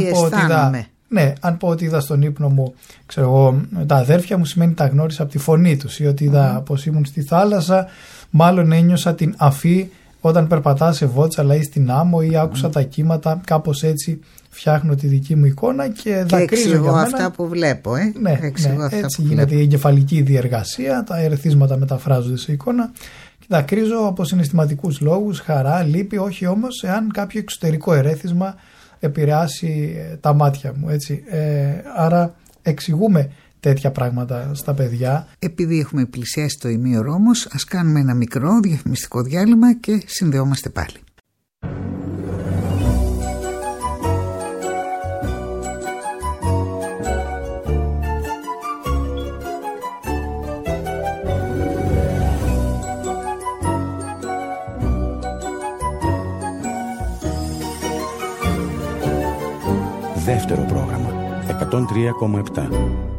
αν πω ότι είδα στον ύπνο μου, ξέρω εγώ, τα αδέρφια μου, σημαίνει τα γνώρισα από τη φωνή τους, ή ότι είδα πως ήμουν στη θάλασσα, μάλλον ένιωσα την αφή όταν περπατά σε Βότσαλα ή στην άμμο ή άκουσα τα κύματα, κάπως έτσι φτιάχνω τη δική μου εικόνα και δακρύζω για μένα. Αυτά που βλέπω, Ναι, έτσι γίνεται η εγκεφαλική διεργασία, τα ερεθίσματα μεταφράζονται σε εικόνα και δακρύζω από συναισθηματικούς λόγους, χαρά, λύπη, όχι όμως εάν κάποιο εξωτερικό ερέθισμα επηρεάσει τα μάτια μου, έτσι. Άρα εξηγούμε τέτοια πράγματα στα παιδιά. Επειδή έχουμε πλησιάσει το ημίωρο όμως, ας κάνουμε ένα μικρό διαφημιστικό διάλειμμα και συνδεόμαστε πάλι. Δεύτερο πρόγραμμα 103,7.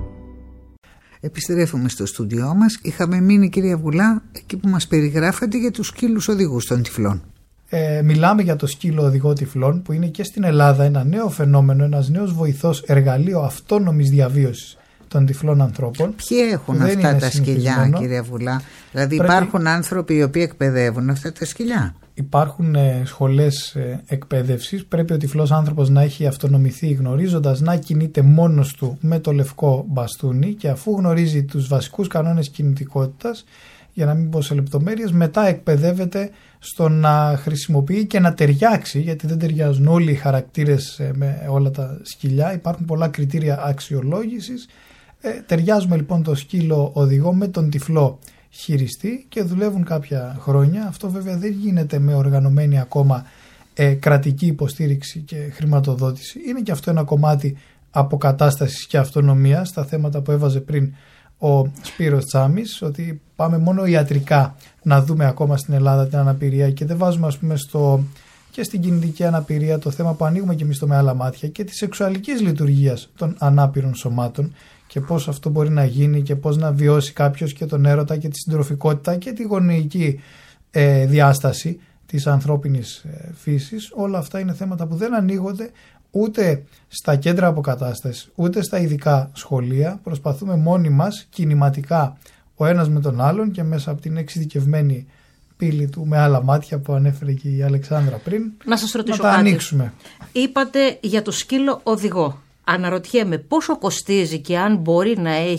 Επιστρέφουμε στο στούντιό μας. Είχαμε μείνει, κυρία Βουλά, εκεί που μας περιγράφατε για τους σκύλους οδηγούς των τυφλών. Μιλάμε για το σκύλο οδηγό τυφλών, που είναι και στην Ελλάδα ένα νέο φαινόμενο, ένας νέος βοηθός, εργαλείο αυτόνομης διαβίωσης των τυφλών ανθρώπων. Ποιοι έχουν αυτά τα σκυλιά, κυρία Βουλά? Δηλαδή υπάρχουν άνθρωποι οι οποίοι εκπαιδεύουν αυτά τα σκυλιά? Υπάρχουν σχολές εκπαίδευσης. Πρέπει ο τυφλός άνθρωπος να έχει αυτονομηθεί γνωρίζοντας να κινείται μόνος του με το λευκό μπαστούνι, και αφού γνωρίζει τους βασικούς κανόνες κινητικότητας, για να μην πω σε λεπτομέρειες, μετά εκπαιδεύεται στο να χρησιμοποιεί και να ταιριάξει, γιατί δεν ταιριάζουν όλοι οι χαρακτήρες με όλα τα σκυλιά. Υπάρχουν πολλά κριτήρια αξιολόγησης. Ταιριάζουμε λοιπόν το σκύλο οδηγό με τον τυφλό χειριστή και δουλεύουν κάποια χρόνια. Αυτό βέβαια δεν γίνεται με οργανωμένη ακόμα κρατική υποστήριξη και χρηματοδότηση. Είναι και αυτό ένα κομμάτι αποκατάστασης και αυτονομίας, στα θέματα που έβαζε πριν ο Σπύρος Τσάμης, ότι πάμε μόνο ιατρικά να δούμε ακόμα στην Ελλάδα την αναπηρία και δεν βάζουμε, ας πούμε, και στην κινητική αναπηρία το θέμα που ανοίγουμε και εμείς το με άλλα μάτια, και της σεξουαλικής λειτουργίας των ανάπηρων σωμάτων και πώς αυτό μπορεί να γίνει και πώς να βιώσει κάποιος και τον έρωτα και τη συντροφικότητα και τη γονεϊκή διάσταση της ανθρώπινης φύσης. Όλα αυτά είναι θέματα που δεν ανοίγονται ούτε στα κέντρα αποκατάστασης, ούτε στα ειδικά σχολεία. Προσπαθούμε μόνοι μας, κινηματικά, ο ένας με τον άλλον και μέσα από την εξειδικευμένη πύλη του με άλλα μάτια που ανέφερε και η Αλεξάνδρα πριν, να σας ρωτήσω να τα ανοίξουμε. Είπατε για το σκύλο οδηγό. Αναρωτιέμαι πόσο κοστίζει και αν μπορεί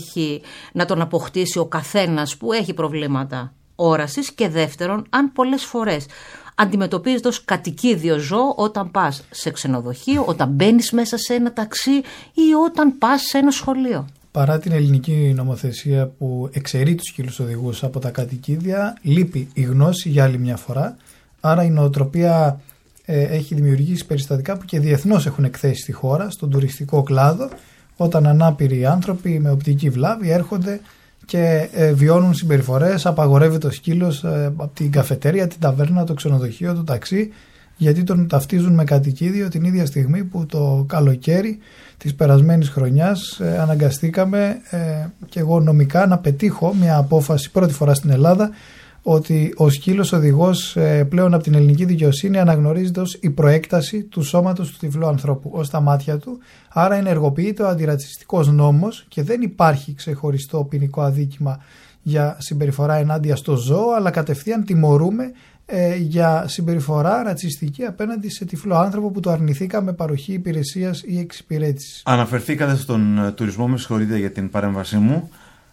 να τον αποκτήσει ο καθένας που έχει προβλήματα όρασης, και δεύτερον, αν πολλές φορές αντιμετωπίζεται ως κατοικίδιο ζώο όταν πας σε ξενοδοχείο, όταν μπαίνεις μέσα σε ένα ταξί ή όταν πας σε ένα σχολείο. Παρά την ελληνική νομοθεσία που εξαιρεί τους σκύλους οδηγούς από τα κατοικίδια, λείπει η γνώση για άλλη μια φορά. Άρα η νοοτροπία έχει δημιουργήσει περιστατικά που και διεθνώς έχουν εκθέσει στη χώρα, στον τουριστικό κλάδο, όταν ανάπηροι άνθρωποι με οπτική βλάβη έρχονται και βιώνουν συμπεριφορές, απαγορεύεται ο σκύλος από την καφετέρια, την ταβέρνα, το ξενοδοχείο, το ταξί, γιατί τον ταυτίζουν με κατοικίδιο την ίδια στιγμή που το καλοκαίρι της περασμένης χρονιάς αναγκαστήκαμε και εγώ νομικά να πετύχω μια απόφαση πρώτη φορά στην Ελλάδα ότι ο σκύλος οδηγός πλέον από την ελληνική δικαιοσύνη αναγνωρίζεται ως η προέκταση του σώματος του τυφλού ανθρώπου, ως τα μάτια του. Άρα ενεργοποιείται ο αντιρατσιστικός νόμος και δεν υπάρχει ξεχωριστό ποινικό αδίκημα για συμπεριφορά ενάντια στο ζώο, αλλά κατευθείαν τιμωρούμε για συμπεριφορά ρατσιστική απέναντι σε τυφλό άνθρωπο που το αρνηθήκαμε παροχή υπηρεσίας ή εξυπηρέτησης. Αναφερθήκατε στον τουρισμό, με συγχωρείτε για την παρέμβασή μου.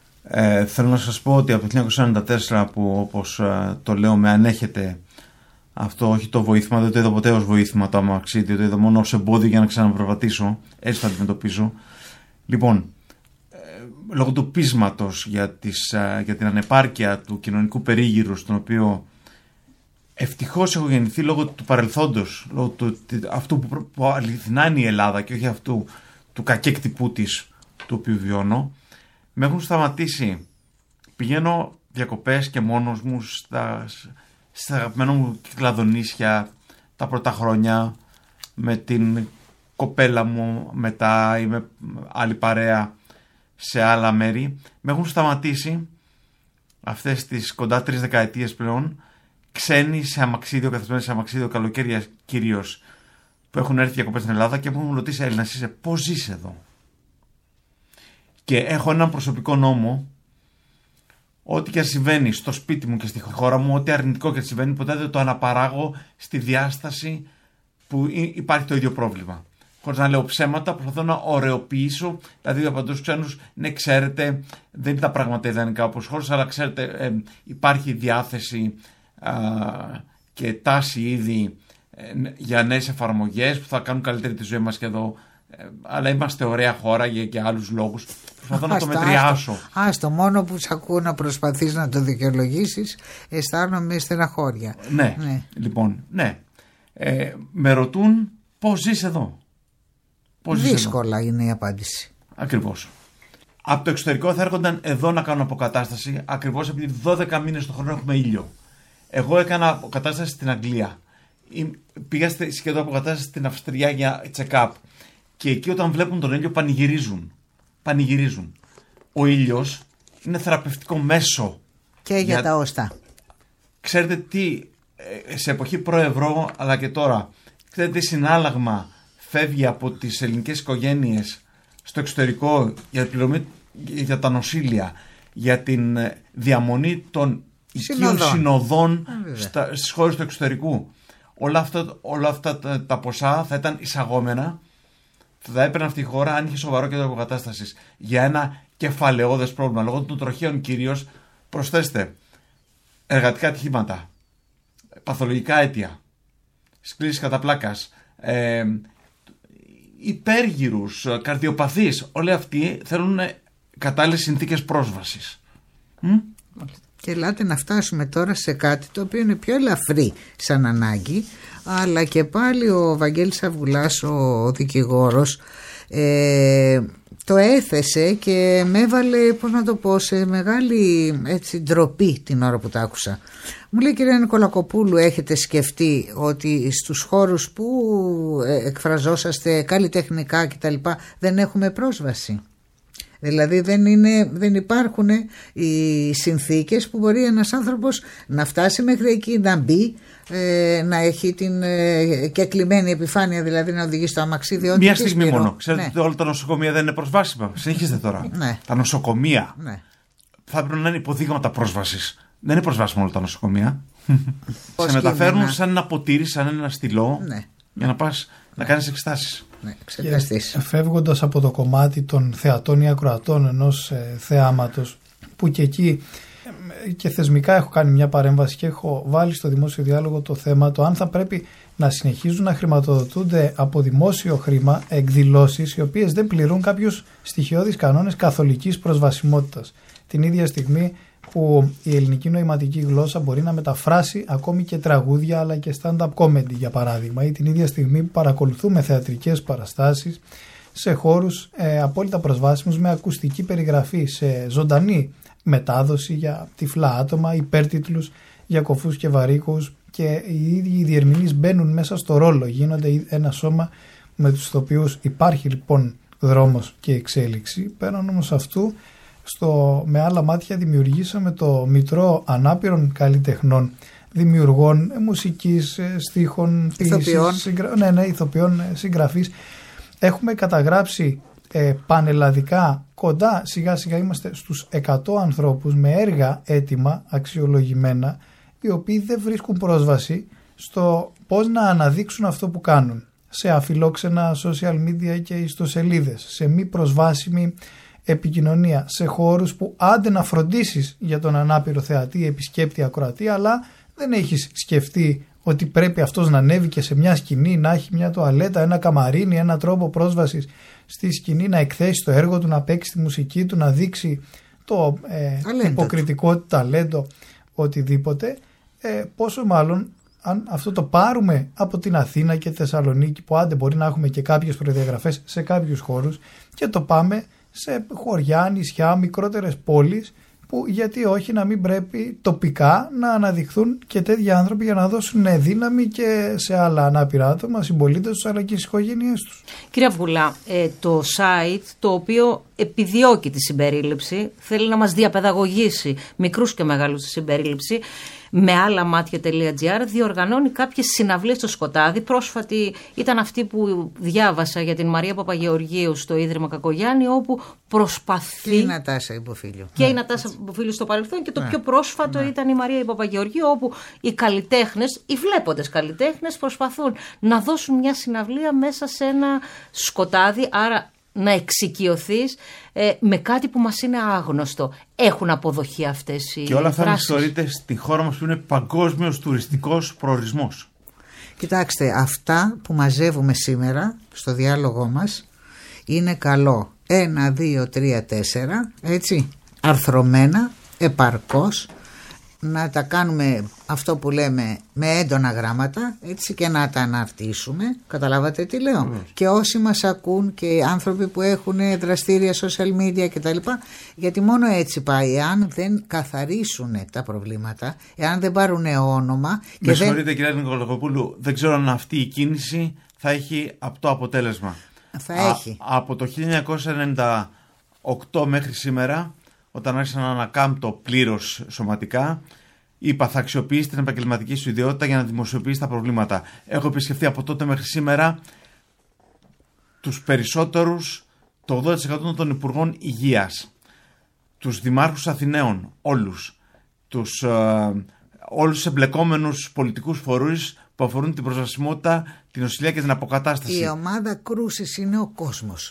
Θέλω να σας πω ότι από το 1994 που, όπως το λέω, με ανέχεται αυτό, όχι το βοήθημα, δεν το είδα ποτέ ως βοήθημα το αμαξίδιο, το είδα μόνο ως εμπόδιο για να ξαναπροβατήσω, έτσι το αντιμετωπίζω. Λοιπόν, λόγω του πείσματος για την ανεπάρκεια του κοινωνικού περίγυρου, στον οποίο ευτυχώς έχω γεννηθεί λόγω του παρελθόντος, λόγω αυτού που αληθινά είναι η Ελλάδα και όχι αυτού του κακέκτυπού της, του οποίου βιώνω, με έχουν σταματήσει. Πηγαίνω διακοπές και μόνος μου στα αγαπημένα μου κυκλαδονήσια τα πρώτα χρόνια, με την κοπέλα μου, μετά ή με άλλη παρέα σε άλλα μέρη. Με έχουν σταματήσει αυτές τις κοντά 3 δεκαετίες πλέον ξένοι σε αμαξίδιο, καθισμένοι σε αμαξίδιο, καλοκαίρια κυρίως, που έχουν έρθει διακοπές στην Ελλάδα και μου έχουν ρωτήσει: Έλληνας είσαι, πώς ζεις εδώ? Και έχω έναν προσωπικό νόμο ό,τι και συμβαίνει στο σπίτι μου και στη χώρα μου, ό,τι αρνητικό και συμβαίνει, ποτέ δεν το αναπαράγω στη διάσταση που υπάρχει το ίδιο πρόβλημα. Χωρίς να λέω ψέματα, προσπαθώ να ωρεοποιήσω. Δηλαδή, από τους ξένους, ναι, ξέρετε, δεν είναι τα πράγματα ιδανικά όπως χώρες, αλλά ξέρετε, υπάρχει διάθεση και τάση ήδη για νέες εφαρμογές που θα κάνουν καλύτερη τη ζωή μας και εδώ. Αλλά είμαστε ωραία χώρα για άλλους λόγους. Προσπαθώ να το μετριάσω. Άστο, μόνο που σ' ακούω να προσπαθείς να το δικαιολογήσεις, αισθάνομαι στεναχώρια. Ναι, λοιπόν, ναι. Με ρωτούν πώς ζεις εδώ. Δύσκολα είναι η απάντηση. Ακριβώς. Από το εξωτερικό θα έρχονταν εδώ να κάνουν αποκατάσταση, ακριβώς επειδή 12 μήνες το χρόνο έχουμε ήλιο. Εγώ έκανα αποκατάσταση στην Αγγλία. Πήγα σχεδόν αποκατάσταση στην Αυστρία για check-up. Και εκεί όταν βλέπουν τον ήλιο πανηγυρίζουν. Ο ήλιος είναι θεραπευτικό μέσο. Και για τα οστά. Ξέρετε τι, σε εποχή προ-ευρώ αλλά και τώρα, ξέρετε τι συνάλλαγμα φεύγει από τις ελληνικές οικογένειες στο εξωτερικό για την πληρωμή για τα νοσήλια, για την διαμονή των οικείων συνοδών στις χώρες του εξωτερικού. Όλα αυτά τα ποσά θα ήταν εισαγόμενα, θα έπαιρνε αυτή η χώρα αν είχε σοβαρό κέντρο αποκατάστασης για ένα κεφαλαιώδες πρόβλημα. Λόγω των τροχαίων κυρίως, προσθέστε εργατικά ατυχήματα, παθολογικά αίτια, σκλήσεις κατά πλάκας, υπέργυρους, καρδιοπαθείς, όλοι αυτοί θέλουν κατάλληλες συνθήκες πρόσβασης. Και ελάτε να φτάσουμε τώρα σε κάτι το οποίο είναι πιο ελαφρύ σαν ανάγκη, αλλά και πάλι ο Βαγγέλης Αυγουλάς, ο δικηγόρος, το έθεσε και με έβαλε, πώς να το πω, σε μεγάλη ντροπή την ώρα που το άκουσα. Μου λέει, κυρία Νικολακοπούλου, έχετε σκεφτεί ότι στους χώρους που εκφραζόσαστε καλλιτεχνικά κτλ. Δεν έχουμε πρόσβαση? Δηλαδή δεν υπάρχουν οι συνθήκες που μπορεί ένας άνθρωπος να φτάσει μέχρι εκεί, να μπει, να έχει την κεκλειμένη επιφάνεια, δηλαδή να οδηγεί στο αμαξίδι. Μία στιγμή μόνο. Ξέρετε ότι όλα τα νοσοκομεία δεν είναι προσβάσιμα. Συνεχίστε τώρα. Ναι. Τα νοσοκομεία θα πρέπει να είναι υποδείγματα πρόσβασης. Δεν είναι προσβάσιμα όλα τα νοσοκομεία. Σε μεταφέρουν σαν ένα ποτήρι, σαν ένα στυλό, για να πας να κάνεις εξετάσεις. Φεύγοντας από το κομμάτι των θεατών ή ακροατών ενός θεάματος, που και εκεί και θεσμικά έχω κάνει μια παρέμβαση και έχω βάλει στο δημόσιο διάλογο το θέμα το αν θα πρέπει να συνεχίζουν να χρηματοδοτούνται από δημόσιο χρήμα εκδηλώσεις οι οποίες δεν πληρούν κάποιους στοιχειώδεις κανόνες καθολικής προσβασιμότητας. Την ίδια στιγμή που η ελληνική νοηματική γλώσσα μπορεί να μεταφράσει ακόμη και τραγούδια αλλά και stand-up comedy, για παράδειγμα, ή την ίδια στιγμή που παρακολουθούμε θεατρικές παραστάσεις σε χώρους απόλυτα προσβάσιμους με ακουστική περιγραφή, σε ζωντανή μετάδοση για τυφλά άτομα, υπέρτιτλους για κοφούς και βαρύκους, και οι ίδιοι οι διερμηνείς μπαίνουν μέσα στο ρόλο, γίνονται ένα σώμα με τους ηθοποιούς. Υπάρχει λοιπόν δρόμος και εξέλιξη. Πέραν όμως αυτού, με άλλα μάτια δημιουργήσαμε το Μητρό Ανάπηρων Καλλιτεχνών, δημιουργών μουσικής, στίχων, ηθοποιών, συγγραφής. Έχουμε καταγράψει πανελλαδικά κοντά, σιγά σιγά είμαστε στους 100 ανθρώπους με έργα έτοιμα, αξιολογημένα, οι οποίοι δεν βρίσκουν πρόσβαση στο πώς να αναδείξουν αυτό που κάνουν σε αφιλόξενα social media και ιστοσελίδες, σε μη προσβάσιμη επικοινωνία, σε χώρους που άντε να φροντίσεις για τον ανάπηρο θεατή, επισκέπτη, ακροατή, αλλά δεν έχεις σκεφτεί ότι πρέπει αυτός να ανέβει και σε μια σκηνή, να έχει μια τουαλέτα, ένα καμαρίνι, ένα τρόπο πρόσβασης στη σκηνή, να εκθέσει το έργο του, να παίξει τη μουσική του, να δείξει το υποκριτικό ταλέντο, οτιδήποτε. Πόσο μάλλον αν αυτό το πάρουμε από την Αθήνα και Θεσσαλονίκη, που άντε μπορεί να έχουμε και κάποιες προδιαγραφές σε κάποιους χώρους, και το πάμε σε χωριά, νησιά, μικρότερες πόλεις, που γιατί όχι να μην πρέπει τοπικά να αναδειχθούν και τέτοιοι άνθρωποι για να δώσουν δύναμη και σε άλλα ανάπηρα άτομα, συμπολίτες τους αλλά και στις οικογένειές τους. Κύριε Αυγουλά, το site το οποίο επιδιώκει τη συμπερίληψη, θέλει να μας διαπαιδαγωγήσει μικρούς και μεγάλους στη συμπερίληψη. Με άλλα μάτια.gr διοργανώνει κάποιες συναυλίες στο Σκοτάδι. Πρόσφατη ήταν αυτή που διάβασα για την Μαρία Παπαγεωργίου στο Ίδρυμα Κακογιάννη, όπου προσπαθεί. Και η Νατάσα Υποφίλιο. Και η Νατάσα Υποφίλιο στο παρελθόν, και το πιο πρόσφατο ήταν η Μαρία Παπαγεωργίου, όπου οι καλλιτέχνες, οι βλέποντες καλλιτέχνες, προσπαθούν να δώσουν μια συναυλία μέσα σε ένα σκοτάδι. Άρα να εξοικειωθείς με κάτι που μας είναι άγνωστο. Έχουν αποδοχή αυτές οι και όλα αυτά δράσεις. θεωρείται στη χώρα μας που είναι παγκόσμιος τουριστικός προορισμός. Κοιτάξτε, αυτά που μαζεύουμε σήμερα στο διάλογό μας είναι καλό 1, 2, 3, 4, έτσι, αρθρωμένα, επαρκώς, να τα κάνουμε αυτό που λέμε με έντονα γράμματα, έτσι, και να τα αναρτήσουμε. Καταλάβατε τι λέω? Και όσοι μας ακούν και οι άνθρωποι που έχουν δραστήρια social media κτλ. Γιατί μόνο έτσι πάει. Εάν δεν καθαρίσουν τα προβλήματα, εάν δεν πάρουν όνομα. Με συγχωρείτε κυρία Νικολακοπούλου, δεν ξέρω αν αυτή η κίνηση θα έχει απτό αποτέλεσμα. Θα έχει. Από το 1998 μέχρι σήμερα, όταν άρχισα να ανακάμπτω πλήρως σωματικά, είπα θα αξιοποιήσει την επαγγελματική σου ιδιότητα για να δημοσιοποιήσει τα προβλήματα. Έχω επισκεφτεί από τότε μέχρι σήμερα τους περισσότερους, το 80% των Υπουργών Υγείας, τους Δημάρχους Αθηναίων, όλους τους εμπλεκόμενους πολιτικούς φορείς που αφορούν την προσβασιμότητα, την νοσηλεία και την αποκατάσταση. Η ομάδα κρούσης είναι ο κόσμος.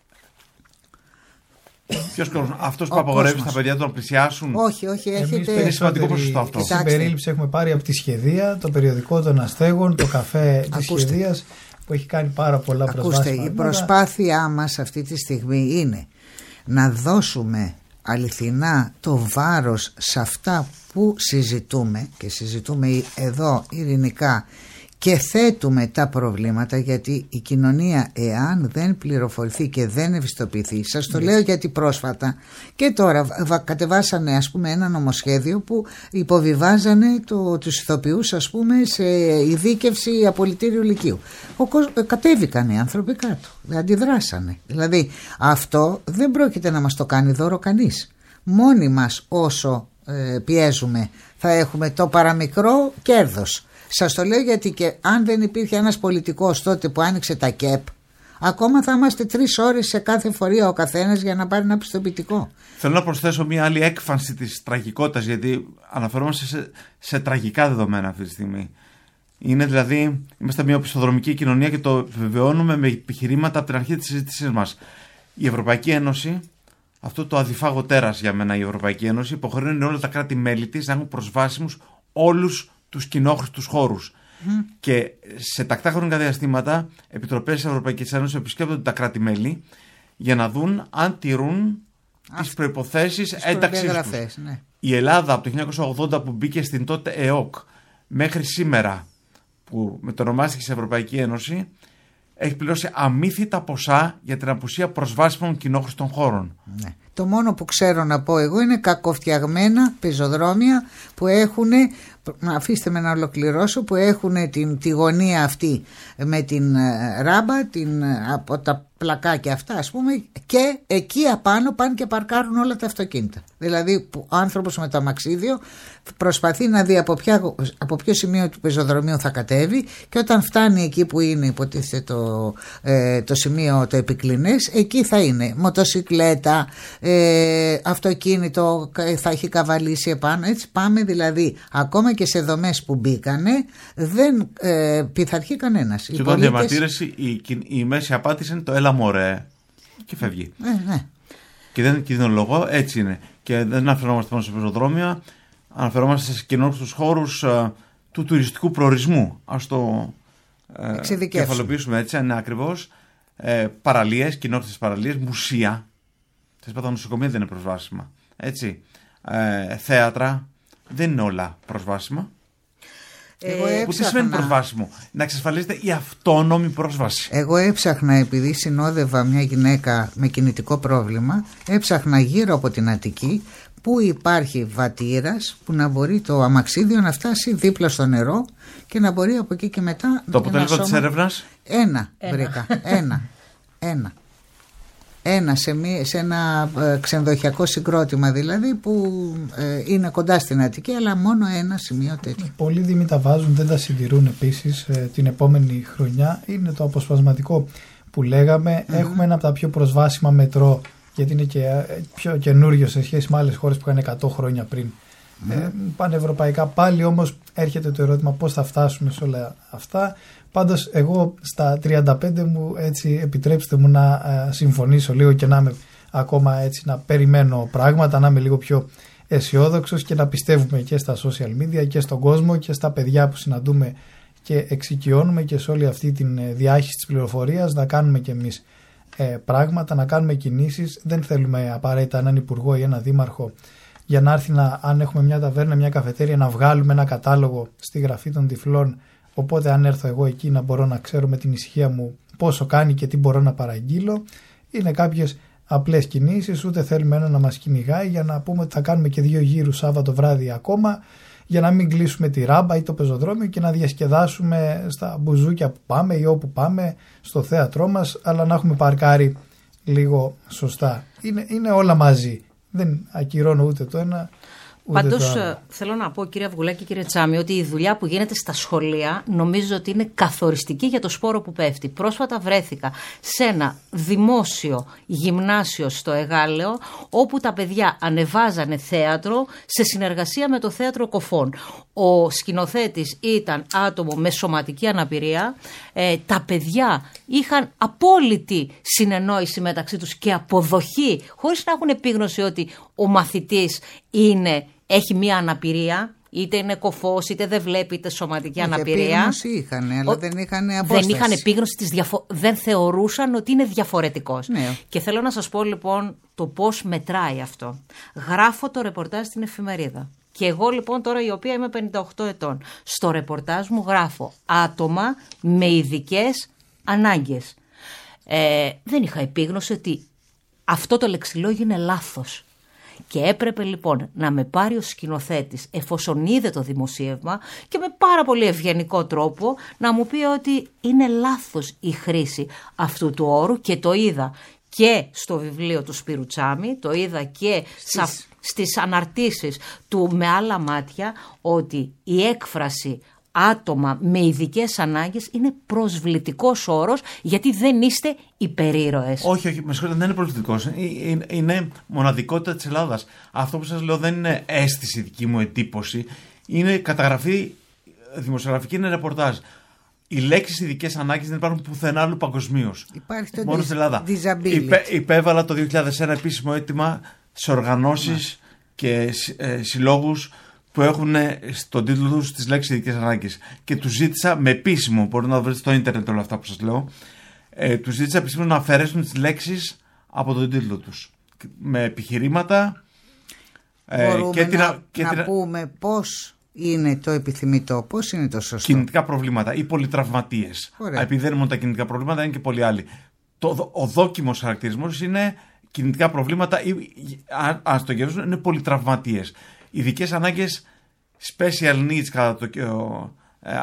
Ποιος κόσμος? Αυτός που απαγορεύει στα παιδιά του να πλησιάσουν? Όχι, έχετε. Είναι σημαντικό ποσοστό αυτό. Τη συμπερίληψη έχουμε πάρει από τη Σχεδία, το περιοδικό των Αστέγων, το καφέ της Σχεδίας, που έχει κάνει πάρα πολλά προσβάσιμα. Ακούστε, η προσπάθειά μας αυτή τη στιγμή είναι να δώσουμε αληθινά το βάρος σε αυτά που συζητούμε, και συζητούμε εδώ ειρηνικά και θέτουμε τα προβλήματα, γιατί η κοινωνία, εάν δεν πληροφορηθεί και δεν ευαισθητοποιηθεί, σας το λέω γιατί πρόσφατα και τώρα κατεβάσανε, ας πούμε, ένα νομοσχέδιο που υποβιβάζανε τους ηθοποιούς, ας πούμε, σε ειδίκευση απολυτήριου λυκείου. Κατέβηκαν οι άνθρωποι κάτω, αντιδράσανε. Δηλαδή αυτό δεν πρόκειται να μας το κάνει δώρο κανείς. Μόνοι μας όσο πιέζουμε θα έχουμε το παραμικρό κέρδος. Σας το λέω γιατί και αν δεν υπήρχε ένας πολιτικός τότε που άνοιξε τα ΚΕΠ, ακόμα θα είμαστε 3 ώρες σε κάθε φορεία ο καθένας για να πάρει ένα πιστοποιητικό. Θέλω να προσθέσω μια άλλη έκφανση της τραγικότητας, γιατί αναφερόμαστε σε τραγικά δεδομένα αυτή τη στιγμή. Είναι δηλαδή, είμαστε μια οπισθοδρομική κοινωνία και το επιβεβαιώνουμε με επιχειρήματα από την αρχή της συζήτησής μας. Η Ευρωπαϊκή Ένωση, αυτό το αδιφάγο τέρας για μένα, η Ευρωπαϊκή Ένωση υποχρεώνει όλα τα κράτη-μέλη της να έχουν προσβάσιμους όλους τους κοινόχρηστους χώρους. Και σε τακτά χρονικά διαστήματα, επιτροπές της Ευρωπαϊκής Ένωσης επισκέπτονται τα κράτη-μέλη για να δουν αν τηρούν τις προϋποθέσεις ένταξης τους. Ναι. Η Ελλάδα από το 1980 που μπήκε στην τότε ΕΟΚ μέχρι σήμερα, που μετονομάστηκε σε Ευρωπαϊκή Ένωση, έχει πληρώσει αμύθιτα ποσά για την απουσία προσβάσιμων κοινόχρηστων χώρων. Ναι. Το μόνο που ξέρω να πω εγώ είναι κακοφτιαγμένα πεζοδρόμια που έχουν, αφήστε με να ολοκληρώσω, που έχουν τη γωνία αυτή με την ράμπα, από τα πλακάκια αυτά, ας πούμε, και εκεί απάνω πάνε και παρκάρουν όλα τα αυτοκίνητα. Δηλαδή που ο άνθρωπος με το αμαξίδιο προσπαθεί να δει από ποιο σημείο του πεζοδρομίου θα κατέβει, και όταν φτάνει εκεί που είναι υποτίθεται το σημείο το επικλινές, εκεί θα είναι μοτοσικλέτα, αυτοκίνητο θα έχει καβαλήσει επάνω. Έτσι πάμε δηλαδή ακόμα και σε δομές που μπήκανε, δεν πειθαρχεί κανένας. Και όταν διαμαρτύρεσαι η μέση απάντηση είναι το έλα μωρέ και φεύγει. Ναι. Και δεν κινδυνολογώ, έτσι είναι. Και δεν αναφερόμαστε μόνο σε πεζοδρόμια, αναφερόμαστε σε κοινόχρηστους χώρους του τουριστικού προορισμού. Ας το κεφαλοποιήσουμε έτσι, είναι ακριβώς. Παραλίες, κοινόχρηστες παραλίες, μουσεία. Τα νοσοκομεία δεν είναι προσβάσιμα. Έτσι. Θέατρα, δεν είναι όλα προσβάσιμα. Που τι σημαίνει προσβάσιμο? Να εξασφαλίζεται η αυτόνομη πρόσβαση. Εγώ έψαχνα, επειδή συνόδευα μια γυναίκα με κινητικό πρόβλημα, έψαχνα γύρω από την Αττική που υπάρχει βατήρας που να μπορεί το αμαξίδιο να φτάσει δίπλα στο νερό και να μπορεί από εκεί και μετά. Το αποτέλεσμα της έρευνας? Ένα βρήκα. Ένα. σε ένα ξενοδοχειακό συγκρότημα δηλαδή που είναι κοντά στην Αττική, αλλά μόνο ένα σημείο τέτοιο. Πολλοί δήμοι τα βάζουν, δεν τα συντηρούν επίσης την επόμενη χρονιά. Είναι το αποσπασματικό που λέγαμε. Έχουμε ένα από τα πιο προσβάσιμα μετρό, γιατί είναι και πιο καινούριο σε σχέση με άλλες χώρες που είχαν 100 χρόνια πριν. Πανευρωπαϊκά πάλι, όμως έρχεται το ερώτημα πώς θα φτάσουμε σε όλα αυτά. Πάντως εγώ στα 35 μου, έτσι, επιτρέψτε μου να συμφωνήσω λίγο και να είμαι ακόμα έτσι, να περιμένω πράγματα, να είμαι λίγο πιο αισιόδοξος και να πιστεύουμε και στα social media και στον κόσμο και στα παιδιά που συναντούμε και εξοικειώνουμε και σε όλη αυτή τη διάχυση της πληροφορίας να κάνουμε κι εμείς πράγματα, να κάνουμε κινήσεις. Δεν θέλουμε απαραίτητα έναν υπουργό ή έναν δήμαρχο για να έρθει αν έχουμε μια ταβέρνα, μια καφετέρια, να βγάλουμε ένα κατάλογο στη γραφή των τυφλών. Οπότε αν έρθω εγώ εκεί να μπορώ να ξέρω με την ησυχία μου πόσο κάνει και τι μπορώ να παραγγείλω. Είναι κάποιες απλές κινήσεις, ούτε θέλουμε ένα να μας κυνηγάει για να πούμε ότι θα κάνουμε και 2 γύρους Σάββατο βράδυ ακόμα, για να μην κλείσουμε τη ράμπα ή το πεζοδρόμιο και να διασκεδάσουμε στα μπουζούκια που πάμε ή όπου πάμε, στο θέατρό μας, αλλά να έχουμε παρκάρει λίγο σωστά. Είναι όλα μαζί. Δεν ακυρώνω ούτε το ένα. Πάντως θέλω να πω, κύριε Αυγουλάκη και κύριε Τσάμι, ότι η δουλειά που γίνεται στα σχολεία νομίζω ότι είναι καθοριστική για το σπόρο που πέφτει. Πρόσφατα βρέθηκα σε ένα δημόσιο γυμνάσιο στο Εγάλεο, όπου τα παιδιά ανεβάζανε θέατρο σε συνεργασία με το Θέατρο Κοφών. Ο σκηνοθέτης ήταν άτομο με σωματική αναπηρία. Τα παιδιά είχαν απόλυτη συνεννόηση μεταξύ τους και αποδοχή, χωρίς να έχουν επίγνωση ότι ο μαθητής έχει μία αναπηρία, είτε είναι κοφός, είτε δεν βλέπει, είτε σωματική αναπηρία. Επίγνωση είχαν, αλλά δεν είχαν απόσταση. Δεν είχαν επίγνωση, δεν θεωρούσαν ότι είναι διαφορετικός. Ναι. Και θέλω να σας πω λοιπόν το πώς μετράει αυτό. Γράφω το ρεπορτάζ στην εφημερίδα. Και εγώ λοιπόν τώρα, η οποία είμαι 58 ετών, στο ρεπορτάζ μου γράφω άτομα με ειδικές ανάγκες. Δεν είχα επίγνωση ότι αυτό το λεξιλόγιο είναι λάθος. Και έπρεπε λοιπόν να με πάρει ο σκηνοθέτης, εφόσον είδε το δημοσίευμα, και με πάρα πολύ ευγενικό τρόπο να μου πει ότι είναι λάθος η χρήση αυτού του όρου, και το είδα και στο βιβλίο του Σπύρου Τσάμι, το είδα και στις αναρτήσεις του με άλλα μάτια, ότι η έκφραση άτομα με ειδικές ανάγκες είναι προσβλητικός όρος, γιατί δεν είστε υπερήρωες. Όχι, με συγχωρείτε, δεν είναι προσβλητικός. Είναι μοναδικότητα της Ελλάδας. Αυτό που σας λέω δεν είναι αίσθηση, δική μου εντύπωση. Είναι καταγραφή δημοσιογραφική, είναι ρεπορτάζ. Οι λέξεις ειδικές ανάγκες δεν υπάρχουν πουθενά άλλου παγκοσμίως. Υπάρχει το μόνο στην Ελλάδα. Υπέβαλα το 2001 επίσημο αίτημα σε οργανώσεις και συλλόγους που έχουν στον τίτλο τους τις λέξεις ειδικές ανάγκες. Και τους ζήτησα με επίσημο, μπορείτε να βρείτε στο ίντερνετ όλα αυτά που σας λέω, τους ζήτησα επίσημο να αφαιρέσουν τις λέξεις από τον τίτλο τους. Με επιχειρήματα. Μπορούμε να πούμε πώς είναι το επιθυμητό, πώς είναι το σωστό. Κινητικά προβλήματα ή πολυτραυματίες. Επειδή δεν είναι μόνο τα κινητικά προβλήματα, είναι και πολλοί άλλοι. Ο δόκιμος χαρακτηρισμός είναι κινητικά προβλήματα ή, αν το γεράσουν, είναι πολυτραυματίες. Ειδικές ανάγκες, special needs κατά το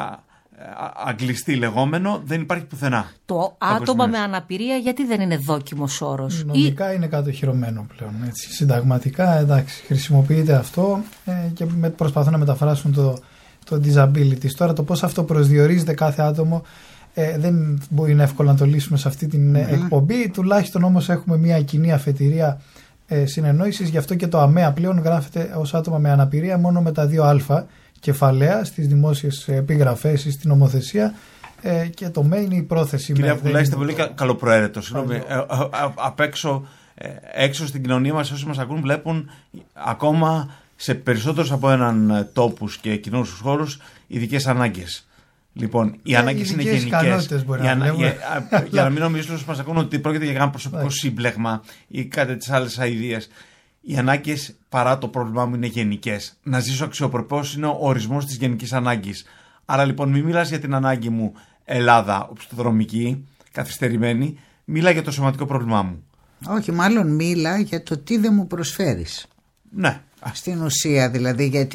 αγγλιστή λεγόμενο, δεν υπάρχει πουθενά. Το άτομα με αναπηρία γιατί δεν είναι δόκιμος όρος? Νομικά είναι κατοχυρωμένο πλέον. Έτσι. Συνταγματικά, εντάξει, χρησιμοποιείται αυτό και προσπαθούν να μεταφράσουν το disability. Τώρα το πώς αυτό προσδιορίζεται κάθε άτομο δεν μπορεί να εύκολα να το λύσουμε σε αυτή την εκπομπή. Τουλάχιστον όμως έχουμε μια κοινή αφετηρία συνεννόησης, γι' αυτό και το ΑΜΕΑ πλέον γράφεται ως άτομα με αναπηρία μόνο με τα 2α κεφαλαία στις δημόσιες επιγραφές ή στην νομοθεσία, και το ΜΕ είναι η πρόθεση. Κύριε Αυγουλάκη, είστε πολύ καλοπροαίρετος. Συγγνώμη, απ' έξω στην κοινωνία μας, όσοι μας ακούν, βλέπουν ακόμα σε περισσότερους από έναν τόπους και κοινωνικούς χώρους ειδικές ανάγκες. Λοιπόν, οι ανάγκες είναι γενικές. Για να μην νομίζουν όσοι μας ακούν ότι πρόκειται για ένα προσωπικό σύμπλεγμα ή κάτι της άλλης αηδίας. Οι ανάγκες, παρά το πρόβλημά μου, είναι γενικές. Να ζήσω αξιοπρεπώς είναι ο ορισμός της γενικής ανάγκης. Άρα λοιπόν, μην μιλάς για την ανάγκη μου Ελλάδα, οπισθοδρομική, καθυστερημένη, μίλα για το σωματικό πρόβλημά μου. Όχι, μάλλον μίλα για το τι δεν μου προσφέρεις. Ναι. Στην ουσία δηλαδή, γιατί